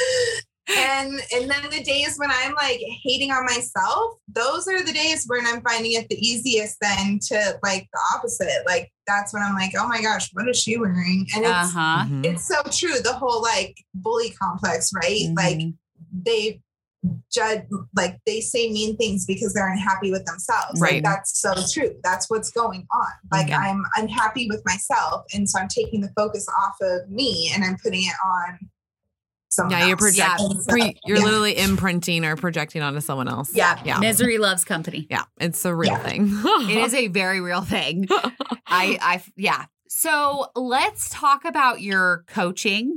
And then the days when I'm like hating on myself, those are the days when I'm finding it the easiest then to like the opposite. Like that's when I'm like, oh my gosh, what is she wearing? And it's so true. The whole like bully complex, right? Like they judge, like they say mean things because they're unhappy with themselves. Right. Like that's so true. That's what's going on. Like I'm unhappy with myself. And so I'm taking the focus off of me and I'm putting it on someone else. You're projecting. You're literally imprinting or projecting onto someone else. Yeah. Misery loves company. Yeah. It's a real thing. It is a very real thing. So let's talk about your coaching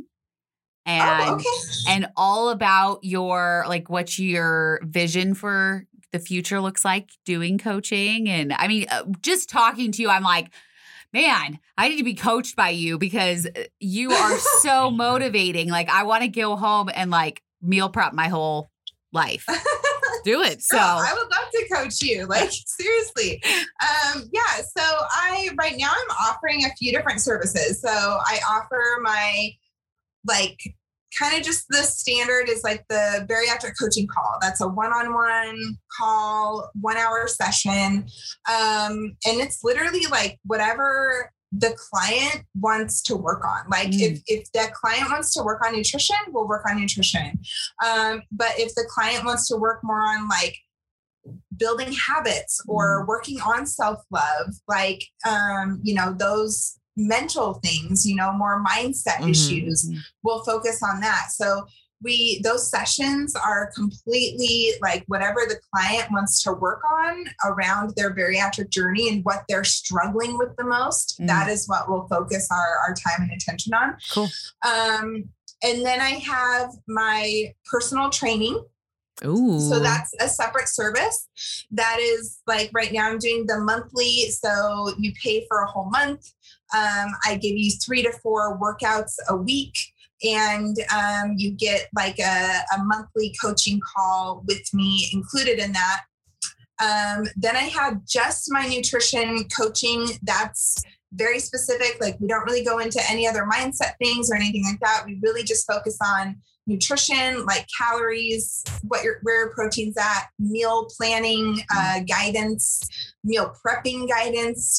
and all about your, like what your vision for the future looks like doing coaching. And I mean, just talking to you, I'm like, man, I need to be coached by you because you are so motivating. Like I want to go home and like meal prep my whole life. Do it. So I would love to coach you. Like seriously. So right now I'm offering a few different services. So I offer my like kind of just the standard is like the bariatric coaching call. That's a one-on-one call, 1 hour session. And it's literally like whatever the client wants to work on. Like if that client wants to work on nutrition, we'll work on nutrition. But if the client wants to work more on like building habits or working on self-love, like, those mental things, more mindset issues, we'll focus on that. So those sessions are completely like whatever the client wants to work on around their bariatric journey and what they're struggling with the most. That is what we'll focus our time and attention on. Cool. And then I have my personal training. Ooh. So that's a separate service. That is like right now I'm doing the monthly. So you pay for a whole month. I give you 3 to 4 workouts a week. And you get like a monthly coaching call with me included in that. Then I have just my nutrition coaching. That's very specific. Like we don't really go into any other mindset things or anything like that. We really just focus on nutrition, like calories, where your protein's at, meal planning guidance, meal prepping guidance,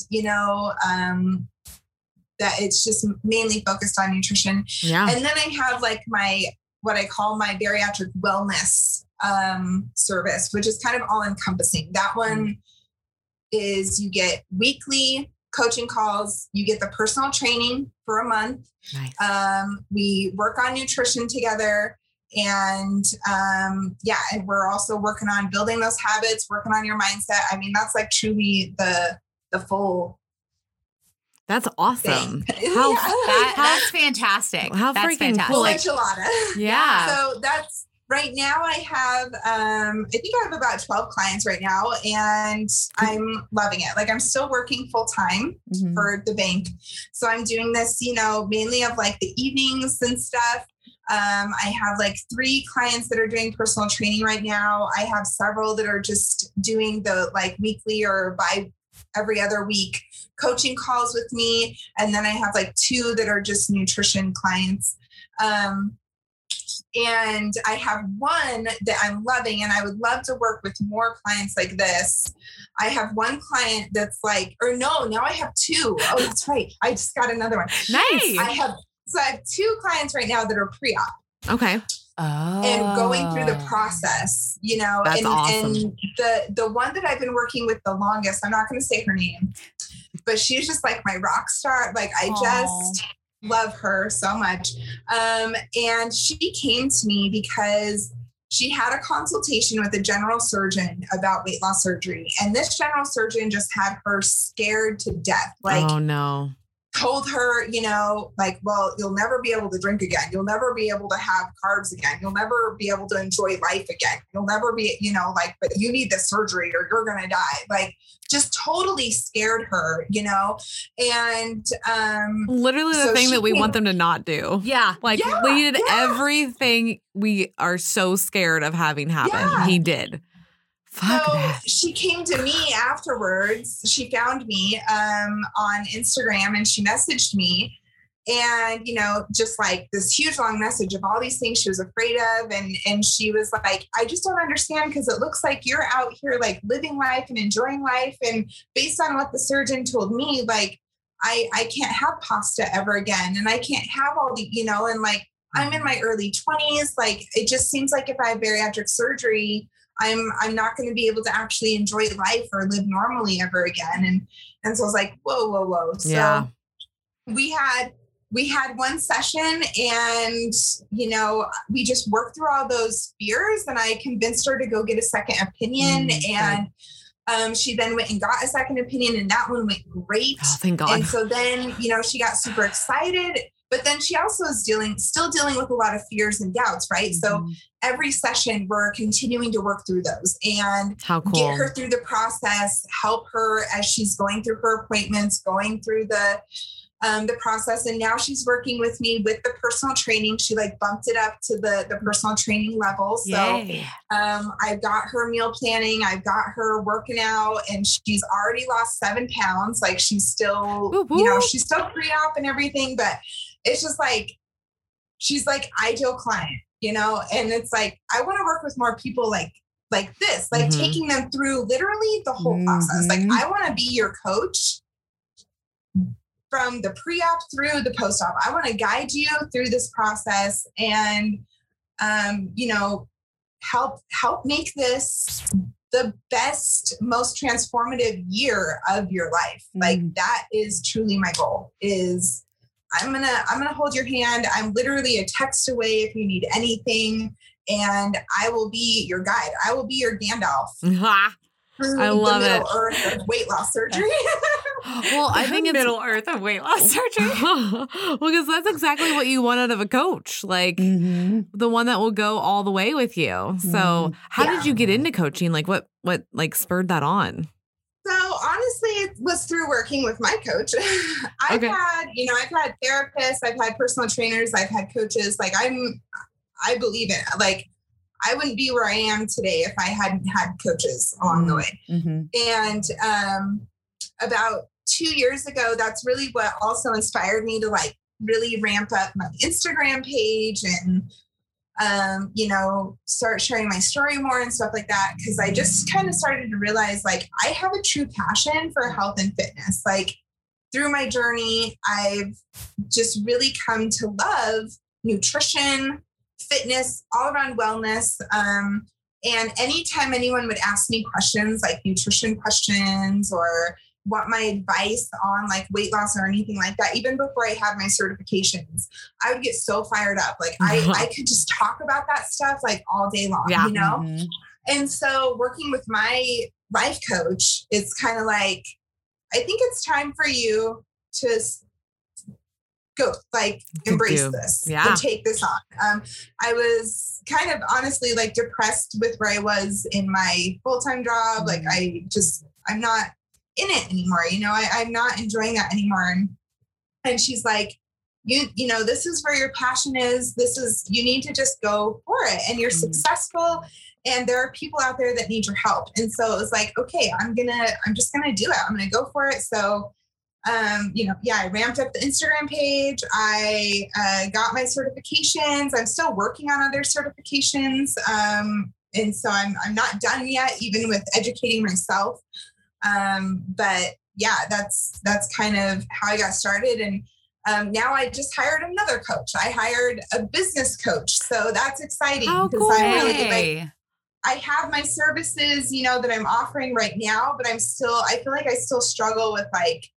that it's just mainly focused on nutrition. Yeah. And then I have like what I call my bariatric wellness service, which is kind of all encompassing. That one is you get weekly coaching calls. You get the personal training for a month. Nice. We work on nutrition together. And and we're also working on building those habits, working on your mindset. I mean, that's like truly the full. That's awesome. That's fantastic. How that's freaking fantastic. cool. Enchilada. Yeah. So that's right now I have, I think I have about 12 clients right now, and I'm loving it. Like, I'm still working full time for the bank. So I'm doing this, mainly of like the evenings and stuff. I have like 3 clients that are doing personal training right now. I have several that are just doing the like weekly or every other week coaching calls with me. And then I have like 2 that are just nutrition clients. And I have one that I'm loving, and I would love to work with more clients like this. I have one client that's like, now I have 2. Oh, that's right. I just got another one. Nice. I have 2 clients right now that are pre-op. Okay. Oh. And going through the process, That's awesome. And the one that I've been working with the longest, I'm not going to say her name, but she's just like my rock star. Like, I just love her so much. And she came to me because she had a consultation with a general surgeon about weight loss surgery. And this general surgeon just had her scared to death. Like, oh no. Told her, like, well, you'll never be able to drink again. You'll never be able to have carbs again. You'll never be able to enjoy life again. You'll never be, but you need the surgery or you're going to die. Like, just totally scared her, and literally the thing that we want them to not do. Yeah. Like, we did everything we are so scared of having happen. Yeah. He did. Fuck so that. She came to me afterwards. She found me on Instagram, and she messaged me, and, just like this huge long message of all these things she was afraid of. And she was like, I just don't understand, because it looks like you're out here like living life and enjoying life. And based on what the surgeon told me, like, I can't have pasta ever again. And I can't have all the, and like, I'm in my early 20s. Like, it just seems like if I have bariatric surgery, I'm not going to be able to actually enjoy life or live normally ever again. And so I was like, whoa. So we had one session, and, we just worked through all those fears, and I convinced her to go get a second opinion. And she then went and got a second opinion, and that one went great. Oh, thank God. And so then, she got super excited. But then she also is still dealing with a lot of fears and doubts, right? So every session, we're continuing to work through those and get her through the process, help her as she's going through her appointments, going through the process. And now she's working with me with the personal training. She like bumped it up to the personal training level. So I've got her meal planning. I've got her working out, and she's already lost 7 pounds. Like, she's still, she's still pre-op and everything, but it's just like, she's like ideal client, and it's like, I want to work with more people like this, like taking them through literally the whole process. Like, I want to be your coach from the pre-op through the post-op. I want to guide you through this process and, help make this the best, most transformative year of your life. Like, that is truly my goal. Is I'm gonna hold your hand. I'm literally a text away if you need anything, and I will be your guide. I will be your Gandalf. I love it. Middle Earth of weight loss surgery. Well, I think it's Middle Earth of weight loss surgery. Well, because that's exactly what you want out of a coach, like the one that will go all the way with you. So, how did you get into coaching? Like, what like spurred that on? So honestly, it was through working with my coach. I've had therapists, I've had personal trainers, I've had coaches. Like, I believe it. Like, I wouldn't be where I am today if I hadn't had coaches along the way. And about 2 years ago, that's really what also inspired me to like really ramp up my Instagram page and start sharing my story more and stuff like that. Cause I just kind of started to realize like I have a true passion for health and fitness. Like, through my journey, I've just really come to love nutrition, fitness, all around wellness. And anytime anyone would ask me questions like nutrition questions or, want my advice on like weight loss or anything like that, even before I had my certifications, I would get so fired up. Like I could just talk about that stuff like all day long, you know? Mm-hmm. And so working with my life coach, it's kind of like, I think it's time for you to go, like, embrace this, and take this on. I was kind of honestly like depressed with where I was in my full-time job. Like I'm not in it anymore. You know, I'm not enjoying that anymore. And she's like, you know, this is where your passion is. You need to just go for it, and you're successful. And there are people out there that need your help. And so it was like, okay, I'm just going to do it. I'm going to go for it. So, I ramped up the Instagram page. I got my certifications. I'm still working on other certifications. And so I'm not done yet, even with educating myself. But yeah, that's kind of how I got started. And now I just hired another coach. I hired a business coach. So that's exciting. How cool. I'm really I have my services, you know, that I'm offering right now, but I feel like I still struggle with like,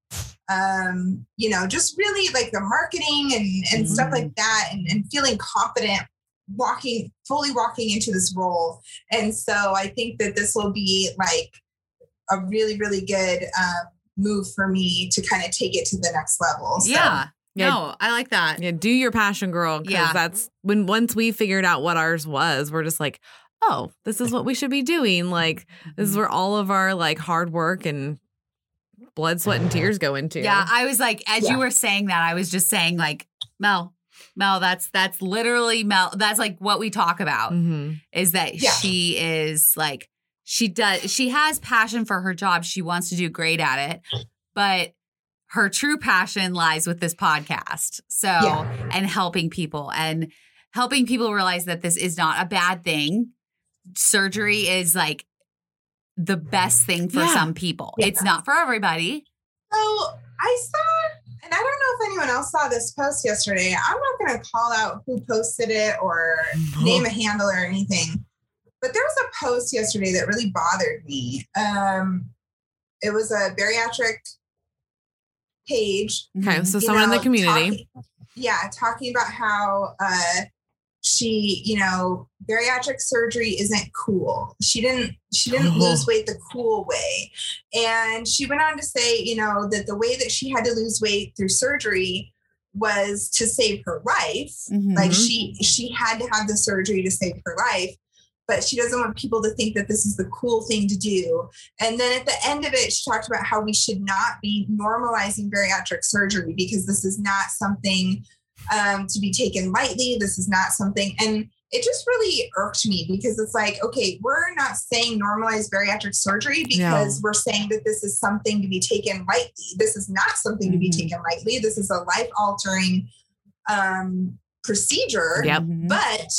just really like the marketing and stuff like that, and feeling confident fully walking into this role. And so I think that this will be like a really, really good move for me to kind of take it to the next level. So. Yeah. No, I like that. Yeah. Do your passion, girl. Because that's once we figured out what ours was, we're just like, oh, this is what we should be doing. Like, this is where all of our like hard work and blood, sweat, and tears go into. Yeah. I was like, as you were saying that, I was just saying like, Mel, that's literally Mel. That's like what we talk about is that she is like, she has passion for her job. She wants to do great at it, but her true passion lies with this podcast. So, and helping people realize that this is not a bad thing. Surgery is like the best thing for some people. Yeah. It's not for everybody. So I saw, and I don't know if anyone else saw this post yesterday. I'm not going to call out who posted it or name a handle or anything, but there was a post yesterday that really bothered me. It was a bariatric page. Okay, so someone in the community. Talking about how bariatric surgery isn't cool. She didn't lose weight the cool way. And she went on to say, that the way that she had to lose weight through surgery was to save her life. Like she had to have the surgery to save her life, but she doesn't want people to think that this is the cool thing to do. And then at the end of it, she talked about how we should not be normalizing bariatric surgery because this is not something to be taken lightly. This is not something, and it just really irked me because it's like, okay, we're not saying normalize bariatric surgery because we're saying that this is something to be taken lightly. This is not something to be taken lightly. This is a life-altering procedure. Yep. But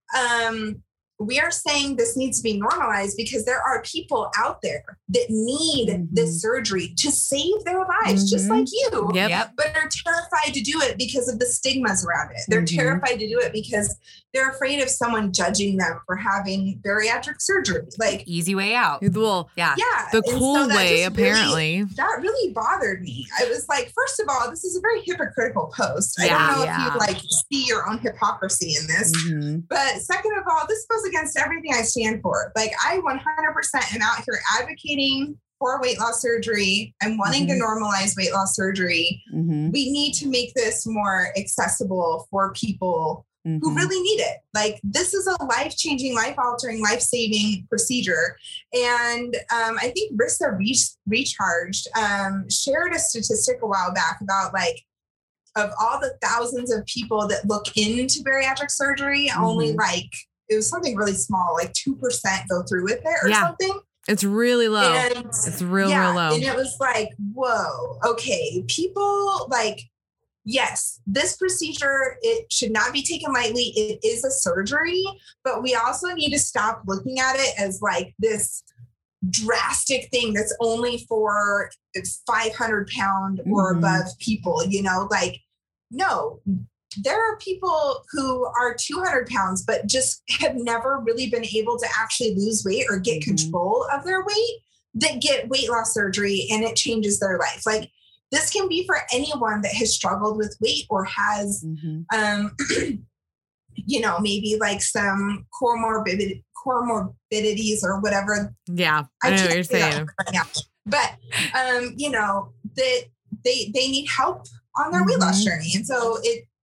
we are saying this needs to be normalized because there are people out there that need this surgery to save their lives, just like you, but are terrified to do it because of the stigmas around it. They're terrified to do it because they're afraid of someone judging them for having bariatric surgery. Like, easy way out. Well, the cool way, apparently. That really bothered me. I was like, first of all, this is a very hypocritical post. I don't know if you like see your own hypocrisy in this, but second of all, this goes against everything I stand for. Like, I 100% am out here advocating for weight loss surgery and wanting to normalize weight loss surgery. We need to make this more accessible for people who really need it. Like, this is a life-changing, life-altering, life-saving procedure. And I think Rissa Recharged shared a statistic a while back about like, of all the thousands of people that look into bariatric surgery, only like, it was something really small, like 2% go through with it or something. It's really low. And it's real low. And it was like, whoa, okay. People like, yes, this procedure, it should not be taken lightly. It is a surgery, but we also need to stop looking at it as like this drastic thing that's only for 500-pound or above people, like, no, there are people who are 200 pounds, but just have never really been able to actually lose weight or get control of their weight. that get weight loss surgery and it changes their life. Like this can be for anyone that has struggled with weight or has, you know, maybe like some comorbidities or whatever. Yeah, I know what you're saying. Right now. But, you know, that they need help on their weight loss journey. And so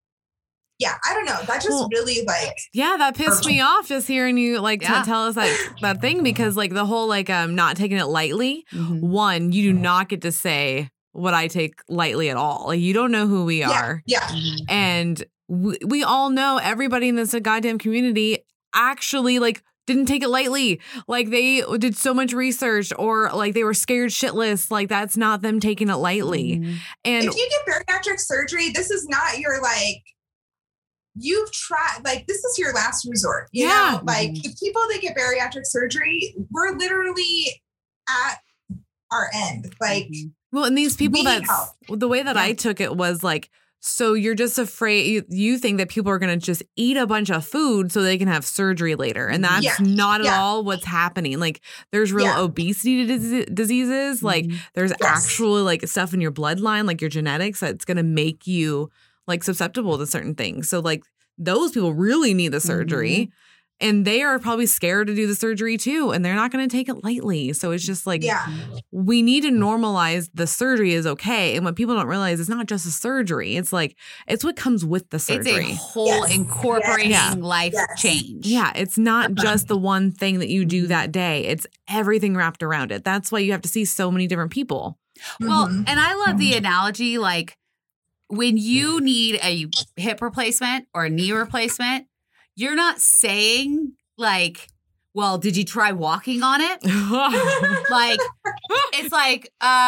I don't know. That just really like. Yeah, that pissed me off just hearing you like tell us that thing, because like the whole like not taking it lightly. One, you do not get to say what I take lightly at all. Like you don't know who we are. Yeah. And we all know everybody in this goddamn community actually like didn't take it lightly. Like they did so much research or like they were scared shitless. Like that's not them taking it lightly. And if you get bariatric surgery, this is not your like, you've tried, like this is your last resort. You know, like the people that get bariatric surgery, we're literally at our end. Like, well, and these people the way that I took it was like, so you're just afraid, you think that people are going to just eat a bunch of food so they can have surgery later. And that's not at all what's happening. Like there's real obesity diseases. Like there's actual like stuff in your bloodline, like your genetics that's going to make you like susceptible to certain things. So like those people really need the surgery and they are probably scared to do the surgery too. And they're not going to take it lightly. So it's just like, we need to normalize the surgery is okay. And what people don't realize is not just a surgery. It's like, it's what comes with the surgery. It's a whole incorporating life change. Yeah. It's not just the one thing that you do that day. It's everything wrapped around it. That's why you have to see so many different people. Well, and I love the analogy, like when you need a hip replacement or a knee replacement, you're not saying like, well, did you try walking on it? Like, it's like,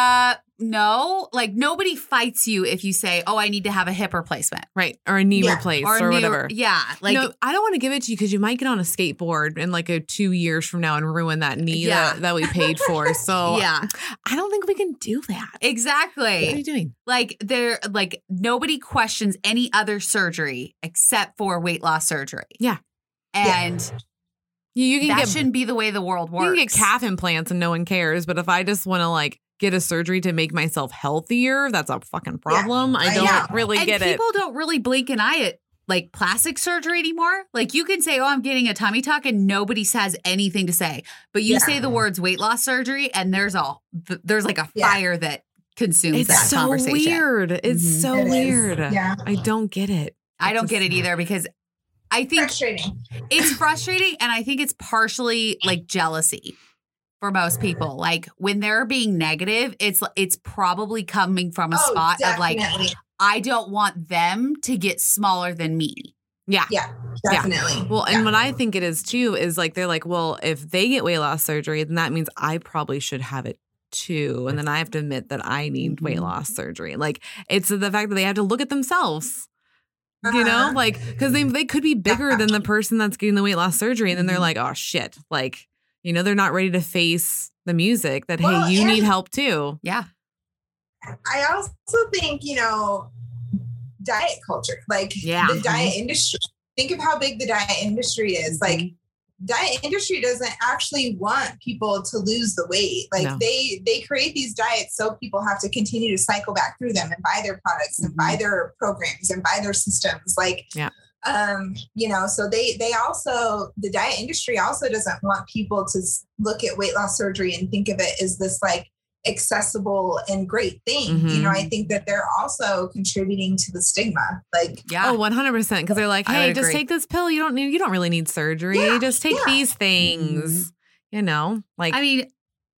no, like nobody fights you if you say, oh, I need to have a hip replacement. Right. Or a knee replaced or whatever. Yeah. Like, no, I don't want to give it to you because you might get on a skateboard in like 2 years from now and ruin that knee that we paid for. So I don't think we can do that. Exactly. What are you doing? Like nobody questions any other surgery except for weight loss surgery. Yeah. And you can that shouldn't be the way the world works. You can get calf implants and no one cares. But if I just want to like get a surgery to make myself healthier, that's a fucking problem. I don't really get it. And people don't really blink an eye at like plastic surgery anymore. Like you can say, oh, I'm getting a tummy tuck and nobody has anything to say. But you say the words weight loss surgery and there's like a fire that consumes that conversation. Weird. It's so weird. Yeah. I don't get it. I don't get it either because I think it's frustrating. And I think it's partially like jealousy for most people. Like when they're being negative, it's probably coming from a spot of like, I don't want them to get smaller than me. Yeah, definitely. Yeah. Well, and what I think it is too is like, they're like, well, if they get weight loss surgery, then that means I probably should have it too. And then I have to admit that I need weight loss surgery. Like it's the fact that they have to look at themselves. You know, like, because they could be bigger than the person that's getting the weight loss surgery. And then they're like, oh, shit. Like, you know, they're not ready to face the music that, hey, you need help too. Yeah. I also think, you know, diet culture, like the diet industry. Think of how big the diet industry is. Like, diet industry doesn't actually want people to lose the weight. Like they create these diets so people have to continue to cycle back through them and buy their products and buy their programs and buy their systems. Like, you know, so they also, the diet industry also doesn't want people to look at weight loss surgery and think of it as this like accessible and great thing. You know, I think that they're also contributing to the stigma. Like, oh, 100%. Because they're like, hey, just take this pill. You don't really need surgery. Just take these things. You know, like, I mean,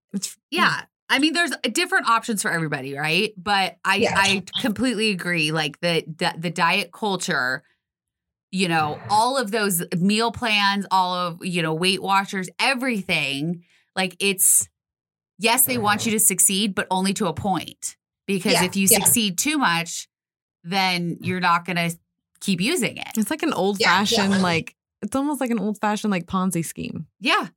I mean, there's different options for everybody, right? But I completely agree. Like the diet culture, you know, all of those meal plans, all of, you know, Weight Watchers, everything, like it's, yes, they want you to succeed, but only to a point. Because if you succeed too much, then you're not going to keep using it. It's like an old fashioned, like, it's almost like an old fashioned, like Ponzi scheme. Yeah.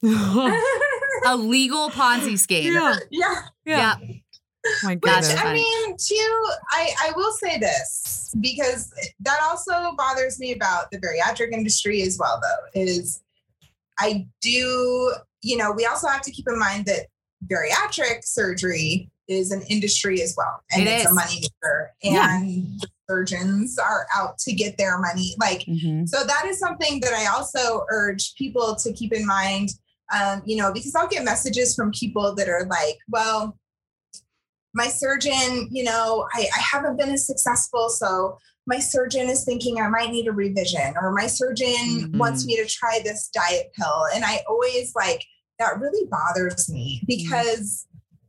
A legal Ponzi scheme. Yeah. My God. Which, I mean, too, I will say this, because that also bothers me about the bariatric industry as well, though, is I do, you know, we also have to keep in mind that bariatric surgery is an industry as well. And it's a money maker. And the surgeons are out to get their money. Like, so that is something that I also urge people to keep in mind, because I'll get messages from people that are like, well, my surgeon, I haven't been as successful. So my surgeon is thinking I might need a revision, or my surgeon wants me to try this diet pill. And I always that really bothers me, because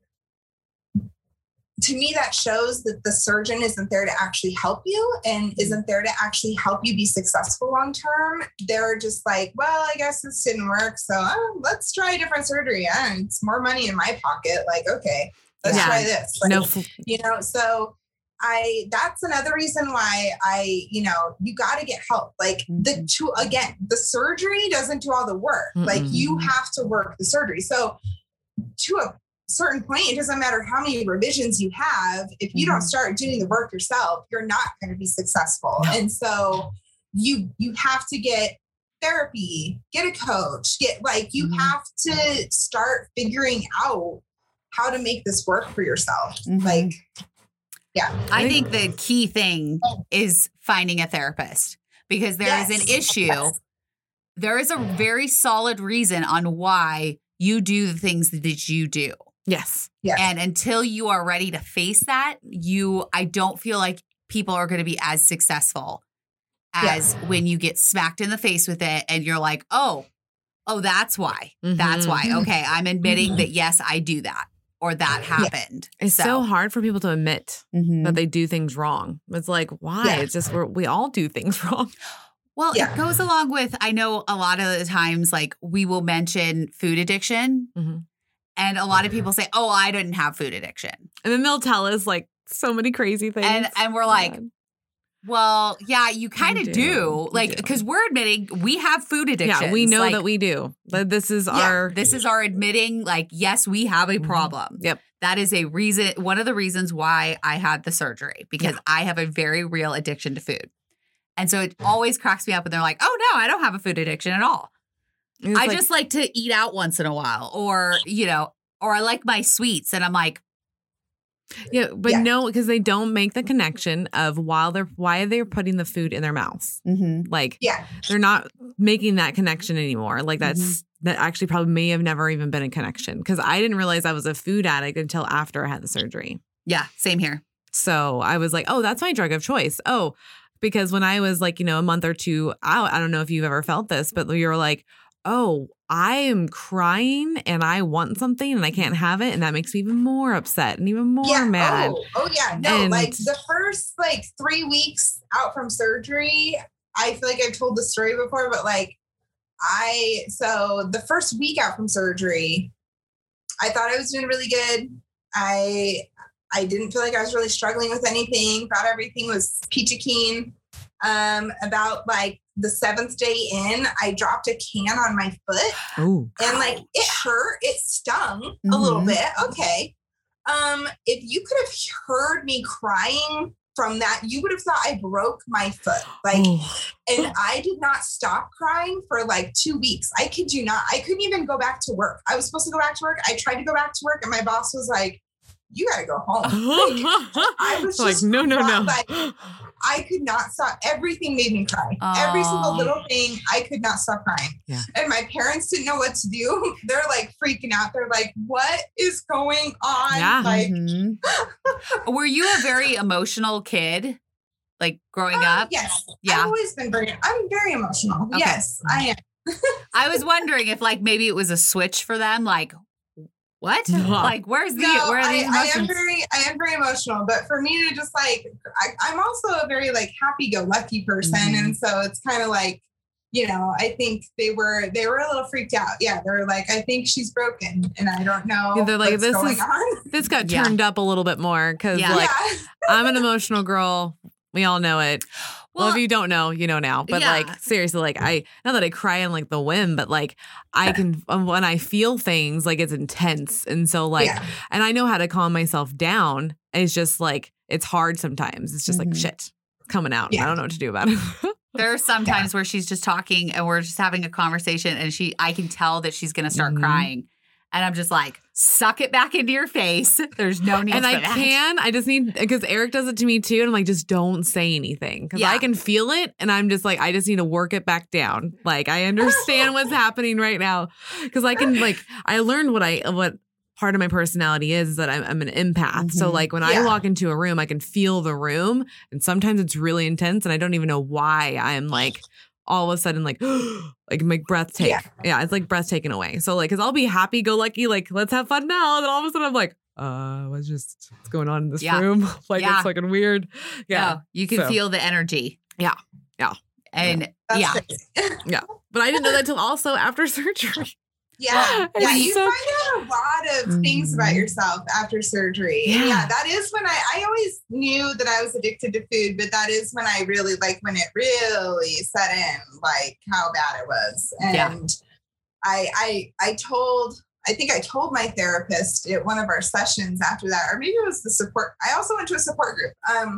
to me, that shows that the surgeon isn't there to actually help you and isn't there to actually help you be successful long-term. They're just like, well, I guess this didn't work. So let's try a different surgery. It's more money in my pocket. Like, okay, let's try this. So that's another reason why you got to get help. Like the surgery doesn't do all the work. Like you have to work the surgery. So to a certain point, it doesn't matter how many revisions you have. If you don't start doing the work yourself, you're not going to be successful. No. And so you have to get therapy, get a coach, you have to start figuring out how to make this work for yourself. I think the key thing is finding a therapist, because there is an issue. Yes. There is a very solid reason on why you do the things that you do. Yes. And until you are ready to face that, I don't feel like people are going to be as successful as when you get smacked in the face with it and you're like, oh, that's why. That's why. Okay, I'm admitting that, yes, I do that, or that happened. It's so hard for people to admit that they do things wrong. It's like, why? It's just we all do things wrong. Well, it goes along with, I know a lot of the times, we will mention food addiction. And a lot of people say, oh, I didn't have food addiction. And then they'll tell us so many crazy things. And we're like, well, yeah, you kind of do. Because we're admitting we have food addiction. Yeah, we know that we do. This is our admitting, yes, we have a problem. Yep. That is one of the reasons why I had the surgery, because I have a very real addiction to food. And so it always cracks me up when they're like, oh, no, I don't have a food addiction at all. I just like to eat out once in a while, or I like my sweets. And I'm like, no, because they don't make the connection of why they're putting the food in their mouths. They're not making that connection anymore. That actually probably may have never even been a connection, because I didn't realize I was a food addict until after I had the surgery. Yeah, same here. So I was like, oh, that's my drug of choice. Oh, because when I was a month or two out, I don't know if you've ever felt this, but you're like, oh, I am crying and I want something and I can't have it. And that makes me even more upset and even more mad. Oh yeah. No, the first 3 weeks out from surgery, I feel like I've told the story before, but so the first week out from surgery, I thought I was doing really good. I didn't feel like I was really struggling with anything. Thought everything was peachy keen. About the 7th day in, I dropped a can on my foot. Ooh. And it hurt. It stung a little bit. Okay. If you could have heard me crying from that, you would have thought I broke my foot. And I did not stop crying for 2 weeks. I kid you not. I couldn't even go back to work. I was supposed to go back to work. I tried to go back to work and my boss was like, you got to go home. I was just no. I could not stop. Everything made me cry. Every single little thing, I could not stop crying. Yeah. And my parents didn't know what to do. They're freaking out. They're like, what is going on? Yeah. Were you a very emotional kid? Growing up? Yes. Yeah. I've always been I'm very emotional. Okay. Yes, I am. I was wondering if maybe it was a switch for them. What? Where's the where are the emotions? I am very emotional, but for me to just I'm also a very happy-go-lucky person, and so it's kind of I think they were a little freaked out. Yeah, they were like, I think she's broken, and I don't know. They're like, this got turned up a little bit more because I'm an emotional girl. We all know it. Well, if you don't know, you know now. But seriously, I not that I cry on the whim, but I can when I feel things, it's intense, and so and I know how to calm myself down. It's just it's hard sometimes. It's just shit coming out. Yeah. I don't know what to do about it. There are some times where she's just talking and we're just having a conversation, and I can tell that she's going to start crying, And I'm just like, suck it back into your face. There's no need for that. I just need, because Eric does it to me too. And I'm like, just don't say anything. Because I can feel it. And I'm just like, I just need to work it back down. Like, I understand what's happening right now. Because I can, like, I learned what part of my personality is that I'm an empath. Mm-hmm. So like when I walk into a room, I can feel the room. And sometimes it's really intense. And I don't even know why I'm like, all of a sudden, like my breath take. Yeah, it's like breath taken away. So like, cause I'll be happy go lucky, like, let's have fun now. And then all of a sudden I'm like, what's going on in this room? Like, it's fucking weird. Yeah. No, you can feel the energy. Yeah. Yeah. And yeah. But I didn't know that till also after surgery. Yeah. You find out a lot of things about yourself after surgery. Yeah. And that is when I always knew that I was addicted to food, but that is when I really, like, when it really set in, like, how bad it was. And I think I told my therapist at one of our sessions after that, or maybe it was the support. I also went to a support group.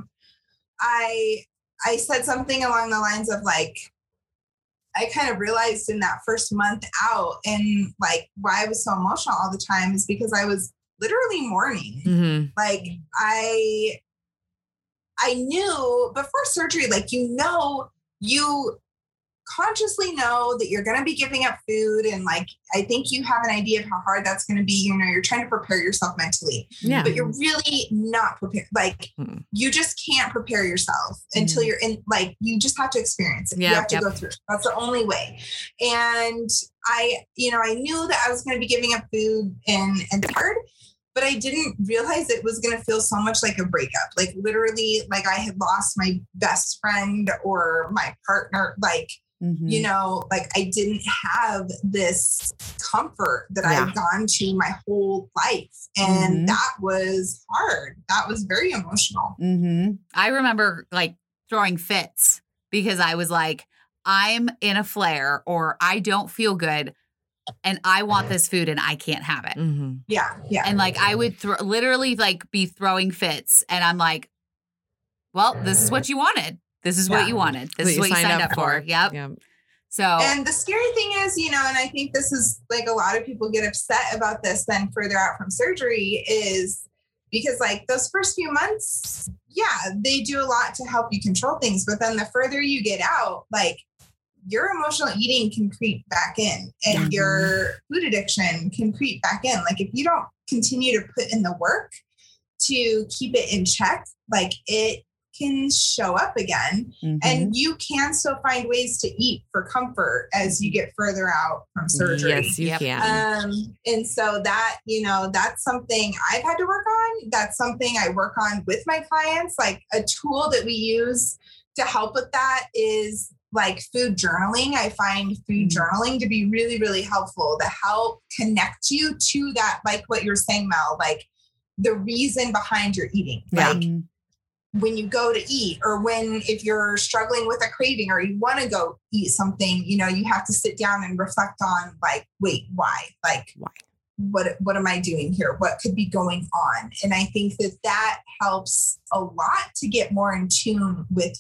I said something along the lines of, like, I kind of realized in that first month out, and like why I was so emotional all the time is because I was literally mourning. Mm-hmm. Like I knew before surgery, like, you consciously know that you're going to be giving up food. And like, I think you have an idea of how hard that's going to be. You know, you're trying to prepare yourself mentally, but you're really not prepared. Like you just can't prepare yourself until you're in, like, you just have to experience it. You have to go through it. That's the only way. And I knew that I was going to be giving up food and hard, but I didn't realize it was going to feel so much like a breakup. Like literally, like I had lost my best friend or my partner, like, you know, like I didn't have this comfort that I had gone to my whole life. And that was hard. That was very emotional. I remember like throwing fits because I was like, I'm in a flare or I don't feel good and I want this food and I can't have it. Yeah. And like I would literally like be throwing fits and I'm like, well, this is what you wanted. This is what you wanted. This is what you signed up for. Yep. So, and the scary thing is, you know, and I think this is like a lot of people get upset about this then further out from surgery is because like those first few months, they do a lot to help you control things. But then the further you get out, like your emotional eating can creep back in and your food addiction can creep back in. Like if you don't continue to put in the work to keep it in check, like it can show up again and you can still find ways to eat for comfort as you get further out from surgery. Yes, you can. And so that, you know, that's something I've had to work on. That's something I work on with my clients. Like a tool that we use to help with that is like food journaling. I find food journaling to be really, really helpful to help connect you to that, like what you're saying, Mel, like the reason behind your eating. Like when you go to eat or if you're struggling with a craving or you want to go eat something, you know, you have to sit down and reflect on like, wait, why? Like, what am I doing here? What could be going on? And I think that helps a lot to get more in tune with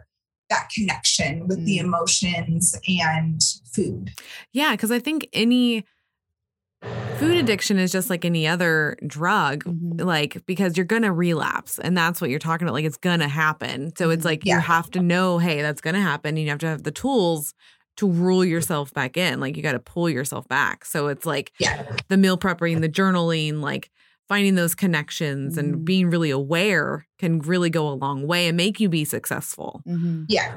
that connection with the emotions and food. Yeah. Cause I think any food addiction is just like any other drug, like, because you're going to relapse and that's what you're talking about. Like it's going to happen. So it's like, you have to know, hey, that's going to happen. And you have to have the tools to rule yourself back in. Like you got to pull yourself back. So it's like the meal prepping, the journaling, like finding those connections and being really aware can really go a long way and make you be successful. Yeah.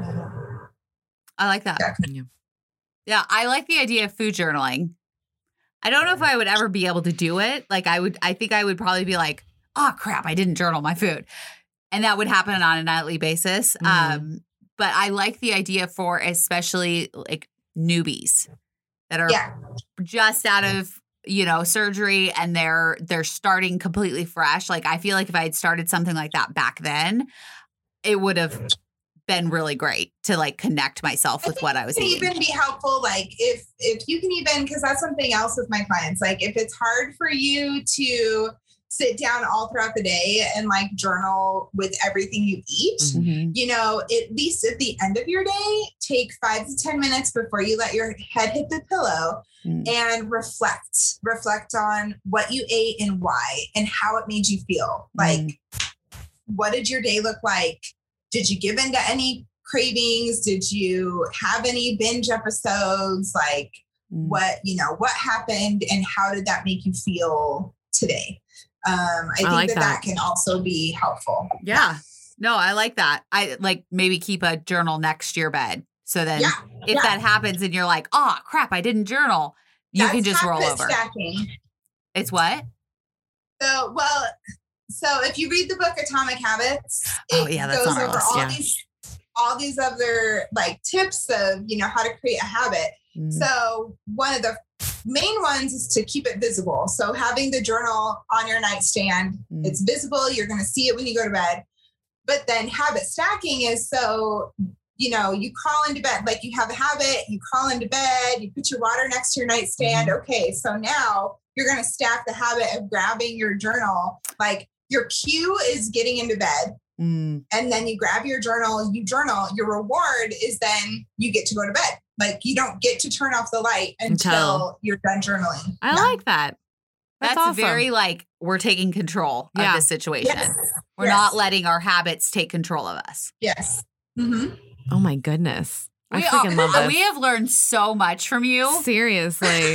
I like that. Yeah. I like the idea of food journaling. I don't know if I would ever be able to do it. Like I think I would probably be like, oh crap, I didn't journal my food. And that would happen on a nightly basis. But I like the idea for especially like newbies that are just out of, you know, surgery and they're starting completely fresh. Like I feel like if I had started something like that back then, it would have been really great to like connect myself with what I was eating. Even be helpful, like if you can even, because that's something else with my clients. Like if it's hard for you to sit down all throughout the day and like journal with everything you eat. Mm-hmm. You know, at least at the end of your day, take 5 to 10 minutes before you let your head hit the pillow and reflect on what you ate and why and how it made you feel. Like, what did your day look like? Did you give into any cravings? Did you have any binge episodes? Like what happened and how did that make you feel today? I think like that can also be helpful. Yeah. No, I like that. I like maybe keep a journal next to your bed. So then if that happens and you're like, oh crap, I didn't journal, you can just roll over. Stacking. It's what? So if you read the book Atomic Habits, it that's goes on our over list, all these other like tips of, you know, how to create a habit. So one of the main ones is to keep it visible. So having the journal on your nightstand, it's visible. You're going to see it when you go to bed. But then habit stacking is so, you know, you crawl into bed, like you have a habit, you crawl into bed, you put your water next to your nightstand. Okay. So now you're going to stack the habit of grabbing your journal. Like your cue is getting into bed. And then you grab your journal, you journal. Your reward is then you get to go to bed. Like you don't get to turn off the light until you're done journaling. I like that. That's awesome. Very like we're taking control of the situation. Yes. We're not letting our habits take control of us. Yes. Mm-hmm. Oh my goodness. I freaking love this. We have learned so much from you. Seriously.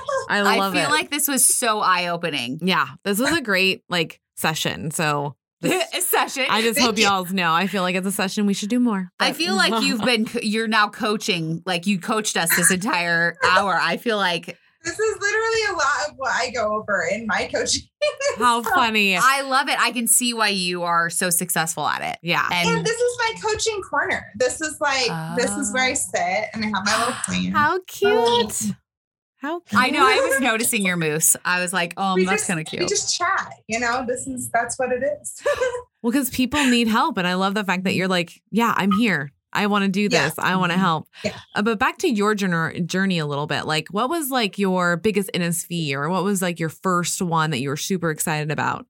I feel like this was so eye-opening. Yeah. This was a great like session. So session. I just hope y'all know. I feel like it's a session we should do more. I feel like you're now coaching, like you coached us this entire hour. I feel like this is literally a lot of what I go over in my coaching. How funny. I love it. I can see why you are so successful at it. Yeah. And this is my coaching corner. This is like, this is where I sit and I have my little plan. How cute. How cute. I know. I was noticing your moose. I was like, that's kind of cute. We just chat, you know, that's what it is. Well, because people need help. And I love the fact that you're like, yeah, I'm here. I want to do this. I want to help. Yeah. But back to your journey a little bit. Like, what was like your biggest NSV or what was like your first one that you were super excited about?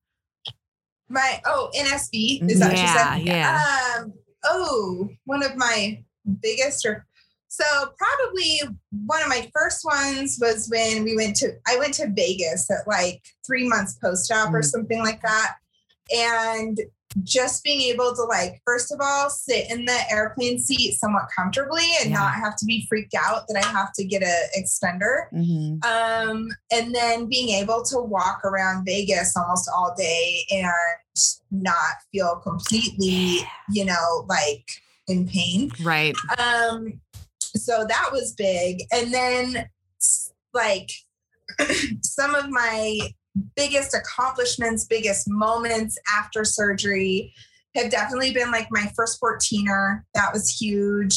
NSV. Is that what you said? Yeah. One of my biggest so probably one of my first ones was when I went to Vegas at like 3 months post-op or something like that. And just being able to like, first of all, sit in the airplane seat somewhat comfortably and not have to be freaked out that I have to get an extender. And then being able to walk around Vegas almost all day and not feel completely, you know, like in pain. Right. So that was big. And then like some of my biggest accomplishments, biggest moments after surgery have definitely been like my first 14er. That was huge.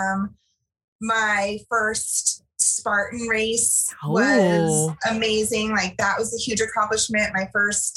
My first Spartan race was amazing. Like that was a huge accomplishment. I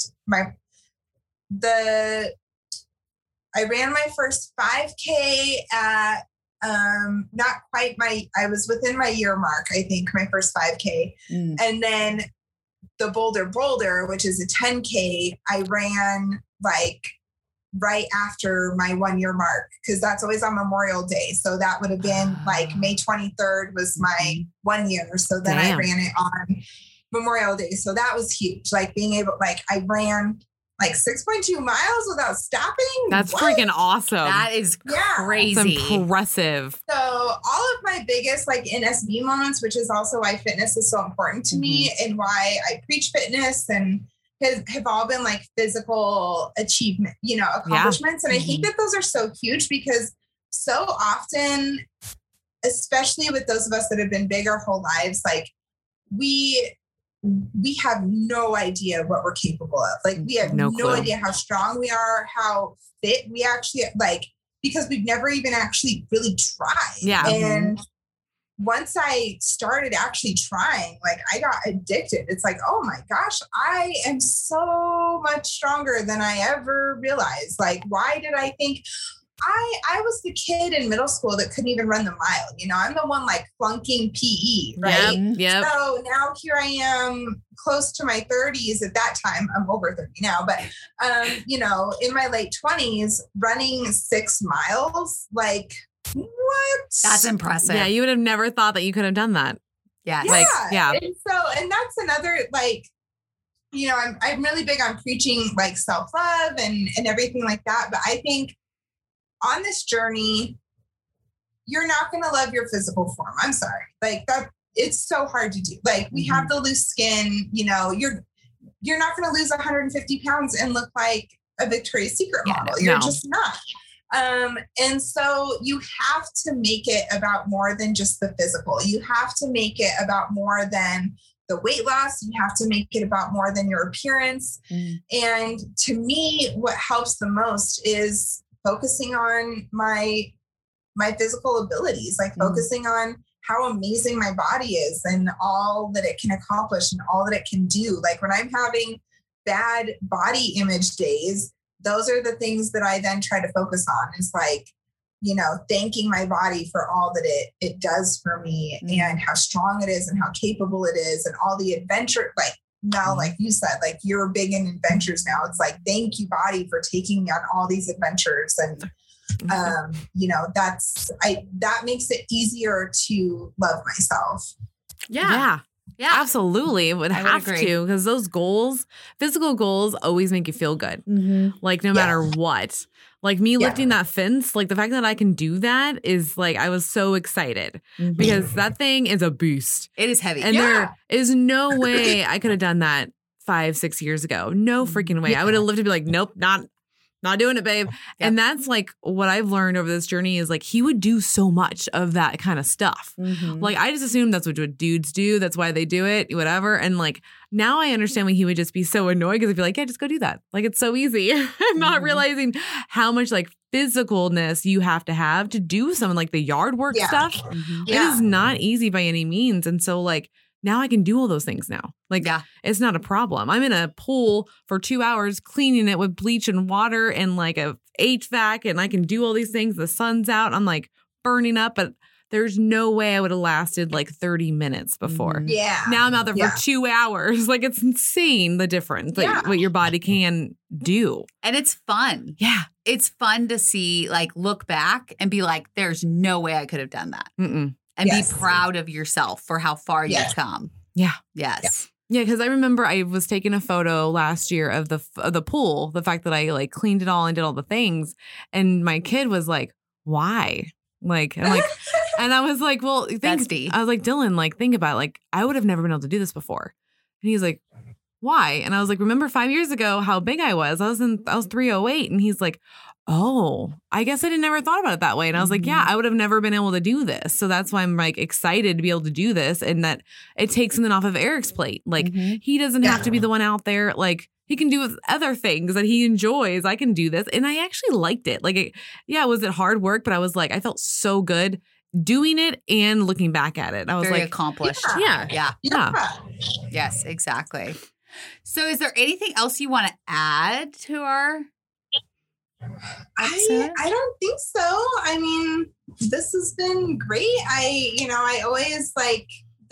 ran my first 5K at not quite I was within my year mark, I think, my first 5K. And then the Boulder, which is a 10K, I ran like right after my 1 year mark because that's always on Memorial Day. So that would have been like May 23rd was my 1 year. So then I ran it on Memorial Day. So that was huge. Like being able, like I ran like 6.2 miles without stopping. That's freaking awesome. That is crazy. It's impressive. So all of my biggest like NSV moments, which is also why fitness is so important to me and why I preach fitness and have all been like physical achievement, you know, accomplishments. And I think that those are so huge because so often, especially with those of us that have been big our whole lives, like we have no idea what we're capable of. Like we have no idea how strong we are, how fit we actually like, because we've never even actually really tried. Yeah. And once I started actually trying, like I got addicted. It's like, oh my gosh, I am so much stronger than I ever realized. Like, why did I think I was the kid in middle school that couldn't even run the mile. You know, I'm the one like flunking PE, right? Yep. So now here I am close to my 30s at that time. I'm over 30 now, but, you know, in my late 20s, running 6 miles, like, what? That's impressive. Yeah, you would have never thought that you could have done that. Yeah. Like, yeah. And that's another, like, you know, I'm really big on preaching like self-love and everything like that. But I think on this journey, you're not going to love your physical form. I'm sorry. Like that, it's so hard to do. Like we have the loose skin, you know, you're not going to lose 150 pounds and look like a Victoria's Secret model. You're just not. And so you have to make it about more than just the physical. You have to make it about more than the weight loss. You have to make it about more than your appearance. And to me, what helps the most is focusing on my physical abilities, like focusing on how amazing my body is and all that it can accomplish and all that it can do. Like when I'm having bad body image days, those are the things that I then try to focus on. Is like, you know, thanking my body for all that it does for me and how strong it is and how capable it is and all the adventure. Like now, like you said, like you're big in adventures now. It's like, thank you, body, for taking me on all these adventures. And, you know, that makes it easier to love myself. Yeah. Absolutely. It would have to, because those goals, physical goals, always make you feel good. Like no matter what. Like me lifting that fence, like the fact that I can do that is like, I was so excited because that thing is a beast. It is heavy. And there is no way I could have done that 5-6 years ago. No freaking way. I would have lived to be like, nope, not doing it, babe. And that's like what I've learned over this journey is like he would do so much of that kind of stuff. Like I just assumed that's what dudes do. That's why they do it, whatever. And like now I understand why he would just be so annoyed because I'd be like, yeah, just go do that. Like it's so easy. I'm not realizing how much like physicalness you have to do some like the yard work stuff. It is not easy by any means. And so like now I can do all those things now. Like, it's not a problem. I'm in a pool for 2 hours cleaning it with bleach and water and like a HVAC and I can do all these things. The sun's out. I'm like burning up, but there's no way I would have lasted like 30 minutes before. Now I'm out there for 2 hours. Like it's insane the difference, like what your body can do. And it's fun. Yeah. It's fun to see, like look back and be like, there's no way I could have done that. And be proud of yourself for how far you've come. Yeah. Yes. Yeah, because I remember I was taking a photo last year of the pool, the fact that I like cleaned it all and did all the things. And my kid was like, why? Like, and I'm like, and I was like, well, Bestie. I was like, Dylan, like, think about it. Like, I would have never been able to do this before. And he's like, why? And I was like, remember 5 years ago how big I was? I was 308. And he's like, oh, I guess I never thought about it that way. And I was like, yeah, I would have never been able to do this. So that's why I'm like excited to be able to do this and that it takes something off of Eric's plate. Like he doesn't have to be the one out there. Like he can do other things that he enjoys. I can do this. And I actually liked it. Like, was it hard work? But I was like, I felt so good doing it and looking back at it. I was very like accomplished. Yeah. Yes, exactly. So is there anything else you want to add to our I don't think so. I mean, this has been great. I always like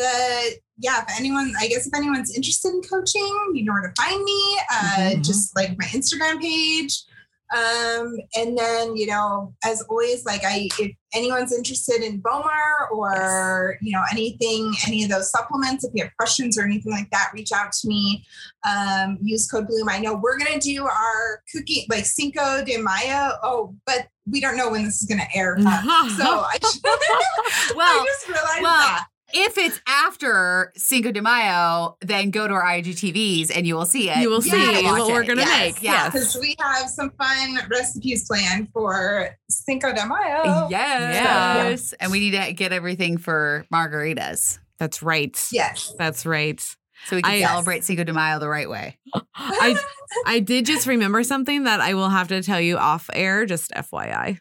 if anyone's interested in coaching, you know where to find me. Just like my Instagram page. And then, as always, like if anyone's interested in Bowmar or, any of those supplements, if you have questions or anything like that, reach out to me. Use code Bloom. I know we're going to do our cookie, like Cinco de Mayo. Oh, but we don't know when this is going to air. So I just realized that. If it's after Cinco de Mayo, then go to our IGTVs and you will see it. You will see what we're going to make. Yes. Because we have some fun recipes planned for Cinco de Mayo. Yes. And we need to get everything for margaritas. That's right. Yes. That's right. So we can celebrate Cinco de Mayo the right way. I did just remember something that I will have to tell you off air, just FYI.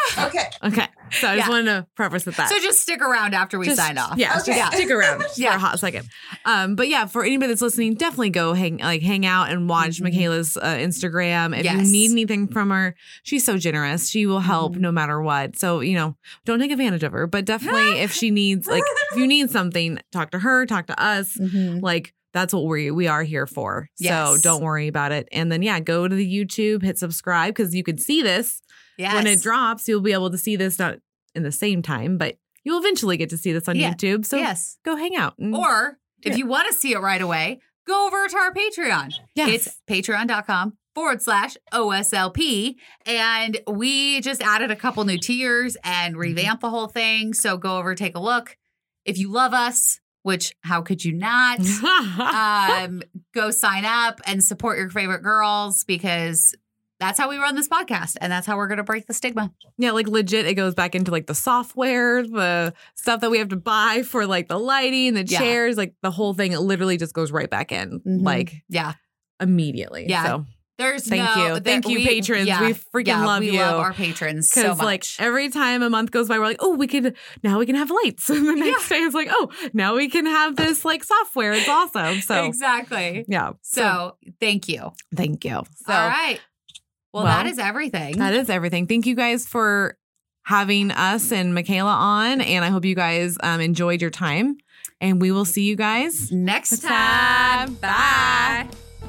Okay. Okay. So I just wanted to preface with that. So just stick around after we sign off. Yeah. Okay. Just stick around for a hot second. But yeah, for anybody that's listening, definitely go hang out and watch Michaela's Instagram. If you need anything from her, she's so generous. She will help no matter what. So, don't take advantage of her, but definitely if she needs, if you need something, talk to her, talk to us. That's what we are here for. Yes. So don't worry about it. And then, go to the YouTube, hit subscribe because you can see this when it drops. You'll be able to see this not in the same time, but you'll eventually get to see this on YouTube. So go hang out. Or if you want to see it right away, go over to our Patreon. Yes. It's patreon.com/OSLP. And we just added a couple new tiers and revamped the whole thing. So go over, take a look. If you love us, which how could you not? Go sign up and support your favorite girls because that's how we run this podcast. And that's how we're going to break the stigma. Yeah, legit, it goes back into the software, the stuff that we have to buy for the lighting, the chairs, the whole thing. It literally just goes right back in immediately. Yeah. So there's thank you, patrons. We freaking love you. We love our patrons so much. Every time a month goes by, we're oh, we can have lights. And the next day it's oh, now we can have this software. It's awesome. So exactly. Yeah. So thank you. Thank you. So, all right. Well, that is everything. That is everything. Thank you guys for having us and Michaela on. And I hope you guys enjoyed your time. And we will see you guys next time. Bye.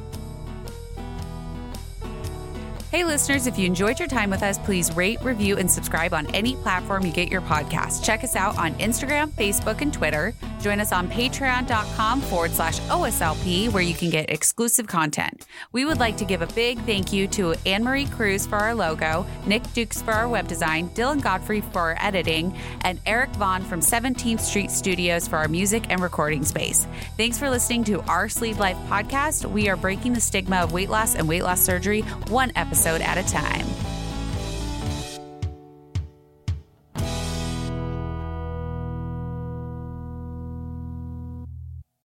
Hey, listeners, if you enjoyed your time with us, please rate, review, and subscribe on any platform you get your podcast. Check us out on Instagram, Facebook, and Twitter. Join us on patreon.com/OSLP, where you can get exclusive content. We would like to give a big thank you to Anne-Marie Cruz for our logo, Nick Dukes for our web design, Dylan Godfrey for our editing, and Eric Vaughn from 17th Street Studios for our music and recording space. Thanks for listening to our Sleeve Life podcast. We are breaking the stigma of weight loss and weight loss surgery one episode at a time.